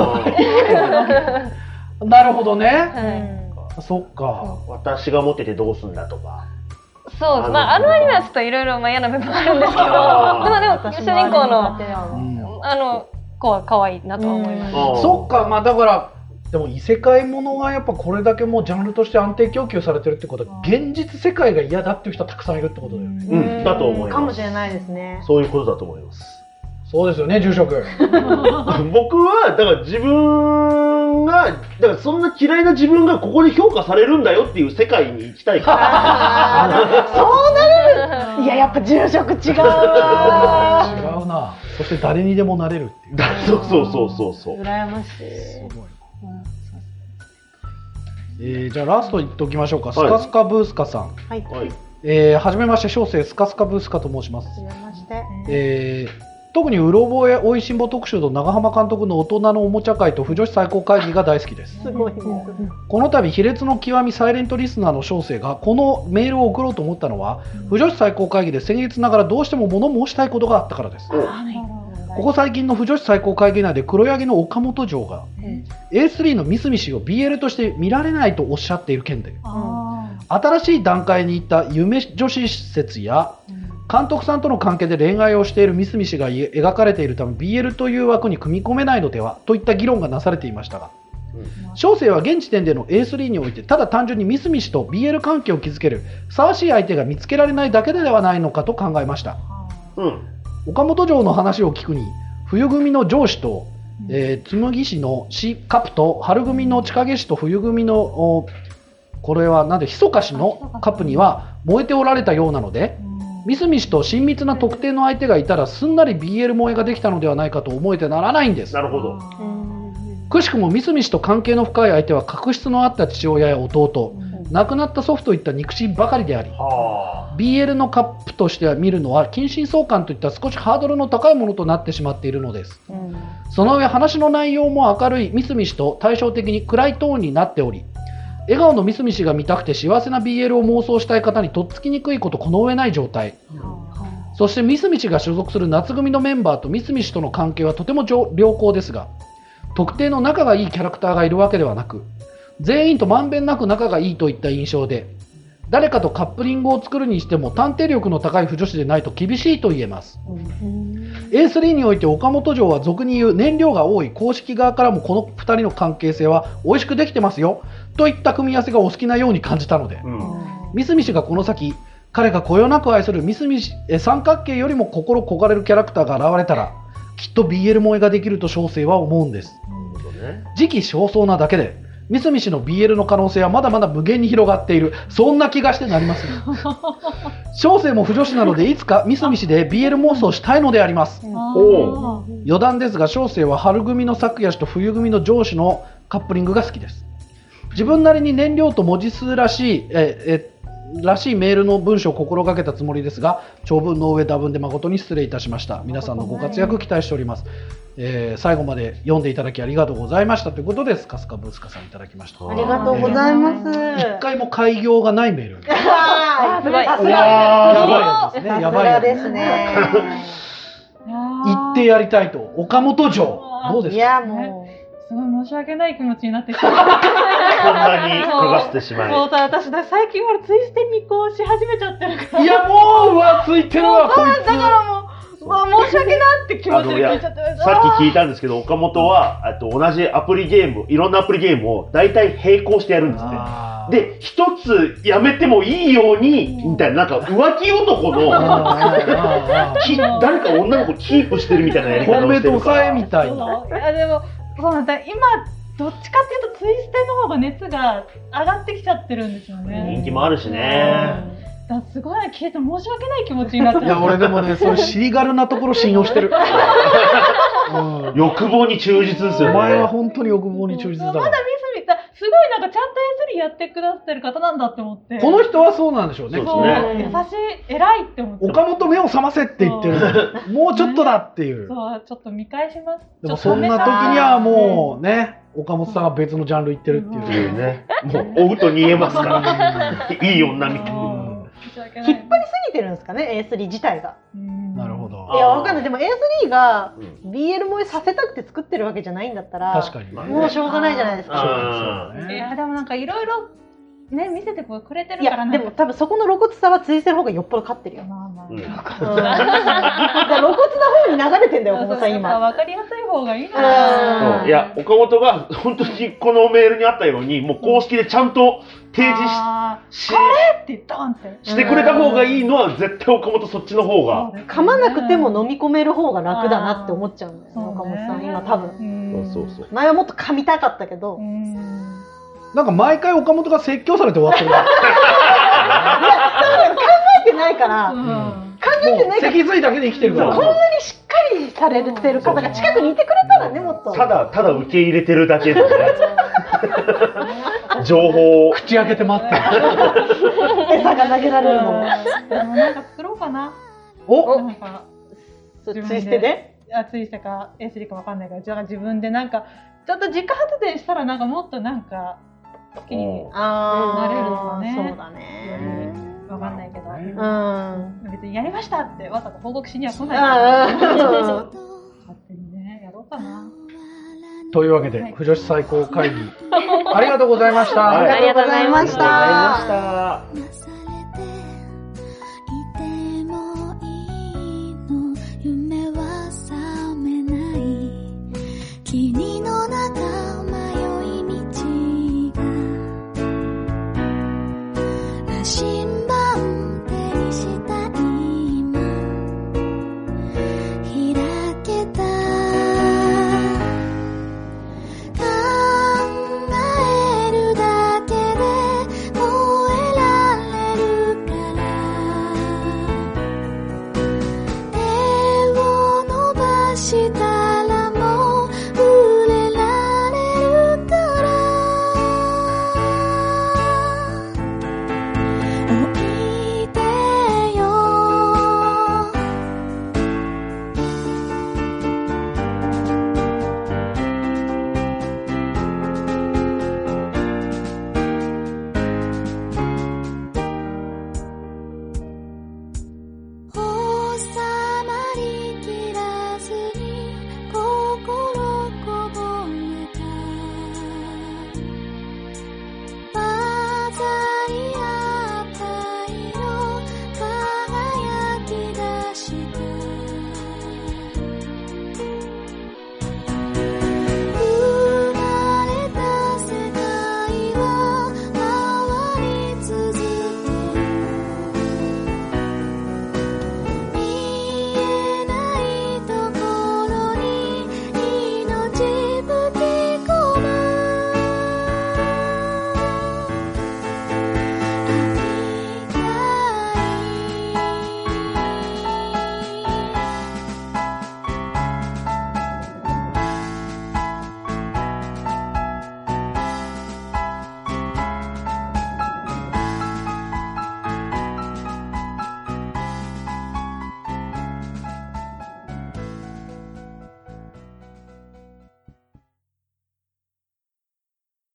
るほどね。そっか。 私が持っててどうすんだとか。 そう、あのアニメはちょっといろいろ嫌な部分あるんですけど、でも主人公の子は可愛いなとは思います。 そっか、だからでも異世界ものがやっぱこれだけもうジャンルとして安定供給されてるってことは、現実世界が嫌だっていう人はたくさんいるってことだよね。 だと思います。 かもしれないですね。 そういうことだと思います。 そうですよね、住職。 僕はだから自分がそんな嫌いな自分がここで評価されるんだよっていう世界に行きたいから。 そうなる。いや、やっぱ住職違う。違うな。そして誰にでもなれるっていう。 そう。 羨ましい。 すごい。じゃあラスト言っておきましょうか。スカスカブースカさん。 はい。 はじめまして、小生スカスカブースカと申します。 はじめまして。 特にうろ覚えおいしんぼ特集と長浜監督の大人のおもちゃ会と腐女子最高会議が大好きです。 すごいね。 この度卑劣の極みサイレントリスナーの小生がこのメールを送ろうと思ったのは、腐女子最高会議で先月ながらどうしても物申したいことがあったからです。ここ最近の腐女子最高会議内で黒柳の岡本城が A3 のミスミ氏を BL として見られないとおっしゃっている件で、新しい段階に行った夢女子施設や監督さんとの関係で恋愛をしているミスミ氏が描かれているため BL という枠に組み込めないのではといった議論がなされていましたが、 小生は現時点での A3 においてただ単純にミスミシと BL 関係を築けるふさわしい相手が見つけられないだけではないのかと考えました。岡本城の話を聞くに冬組の上司と、紬氏のシカプと春組の千景氏と冬組のこれはなんで密か氏のカップには燃えておられたようなので、ミスミシと親密な特定の相手がいたらすんなり BL 萌えができたのではないかと思えてならないんです。 なるほど。 くしくもミスミシと関係の深い相手は確執のあった父親や弟、亡くなった祖父といった肉親ばかりであり、BL のカップとしては見るのは近親相関といった少しハードルの高いものとなってしまっているのです。その上話の内容も明るいミスミシと対照的に暗いトーンになっており、笑顔のミスミシが見たくて幸せな BL を妄想したい方にとっつきにくいことこの上ない状態。そしてミスミシが所属する夏組のメンバーとミスミシとの関係はとても良好ですが、特定の仲がいいキャラクターがいるわけではなく、全員とまんべんなく仲がいいといった印象で、誰かとカップリングを作るにしても探偵力の高い腐女子でないと厳しいと言えます。A3 において岡本城は俗に言う燃料が多い公式側からもこの2人の関係性は美味しくできてますよといった組み合わせがお好きなように感じたので、ミスミシがこの先彼がこよなく愛するミスミシ三角形よりも心焦がれるキャラクターが現れたらきっと BL 萌えができると小生は思うんです。時期尚早なだけでミスミシの BL の可能性はまだまだ無限に広がっている、そんな気がしてなります。小生も腐女子なのでいつかミスミシで BL 妄想したいのであります。余談ですが小生は春組の咲夜氏と冬組の上司のカップリングが好きです。自分なりに燃料と文字数らしいメールの文章を心がけたつもりですが、長文の上多文で誠に失礼いたしました。皆さんのご活躍期待しております。最後まで読んでいただきありがとうございましたということで、スカスカブースカさんいただきました。 ありがとうございます。 一回も開業がないメール。 すごい。 さすがですね。やばいですね。言ってやりたいと。岡本城どうですか。 いやもう。 すごい申し訳ない気持ちになってきた。 こんなに焦がしてしまい。 私最近はツイステに移行し始めちゃってるから。 いやもう浮ついてるわこいつ。 だからもう。申し訳なって気持ちで聞いちゃって。 さっき聞いたんですけど、岡本は同じアプリゲーム、いろんなアプリゲームを大体並行してやるんですね。で、一つやめてもいいようにみたいな、なんか浮気男の誰か女の子キープしてるみたいなやり方をしてるから。 抑えみたいな。 いやでもそうなんだ、今どっちかっていうとツイステの方が熱が上がってきちゃってるんですよね。 人気もあるしね。 すごい聞いて申し訳ない気持ちになっちゃう。 いや俺でもね、そういう尻軽なところ信用してる。 欲望に忠実ですよね。 お前は本当に欲望に忠実だ。 まだミスミすごいなんかちゃんと A3 やってくださってる方なんだって思って。 この人はそうなんでしょうね。 そう優しい偉いって思って。 岡本目を覚ませって言ってる。もうちょっとだっていう。 そうちょっと見返します。 でもそんな時にはもうね。岡本さんが別のジャンル行ってるっていうね。 もう追うと逃げますから。いい女みたいな。 引っ張りすぎてるんですかね A3 自体が。 なるほど。 いやわかんない。でも A3 が BL 萌えさせたくて作ってるわけじゃないんだったら、 確かにもうしょうがないじゃないですか。 いやでもなんかいろいろね見せてくれてるから。 でも多分そこの露骨さはツイステの方がよっぽど勝ってるよ。露骨な方に流れてんだよ岡本さん今。 わかりやすい方がいいな。 いや岡本が本当にこのメールにあったようにもう公式でちゃんと提示してくれた方がいいのは絶対岡本そっちの方が。 噛まなくても飲み込める方が楽だなって思っちゃうんだよ岡本さん今多分。 そう前はもっと噛みたかったけど。 なんか毎回岡本が説教されて終わってる。いや、 考えてないから。考えてないから。 脊髄だけで生きてるから。 こんなにしっかりされてる方が近くにいてくれたらねもっと。 ただ受け入れてるだけでね。情報を口開けて待って。 餌が投げられるの。 でもなんか作ろうかな。なんかツイステで？ ツイステか A3 かわかんないから、じゃあ自分でなんかちょっと自家発電したらなんかもっとなんか好きになれるとかね。 そうだね。 わかんないけど。別にやりましたってわざと報告しには来ないから。勝手にねやろうかな。 というわけで、腐女子最高会議ありがとうございました。 ありがとうございました。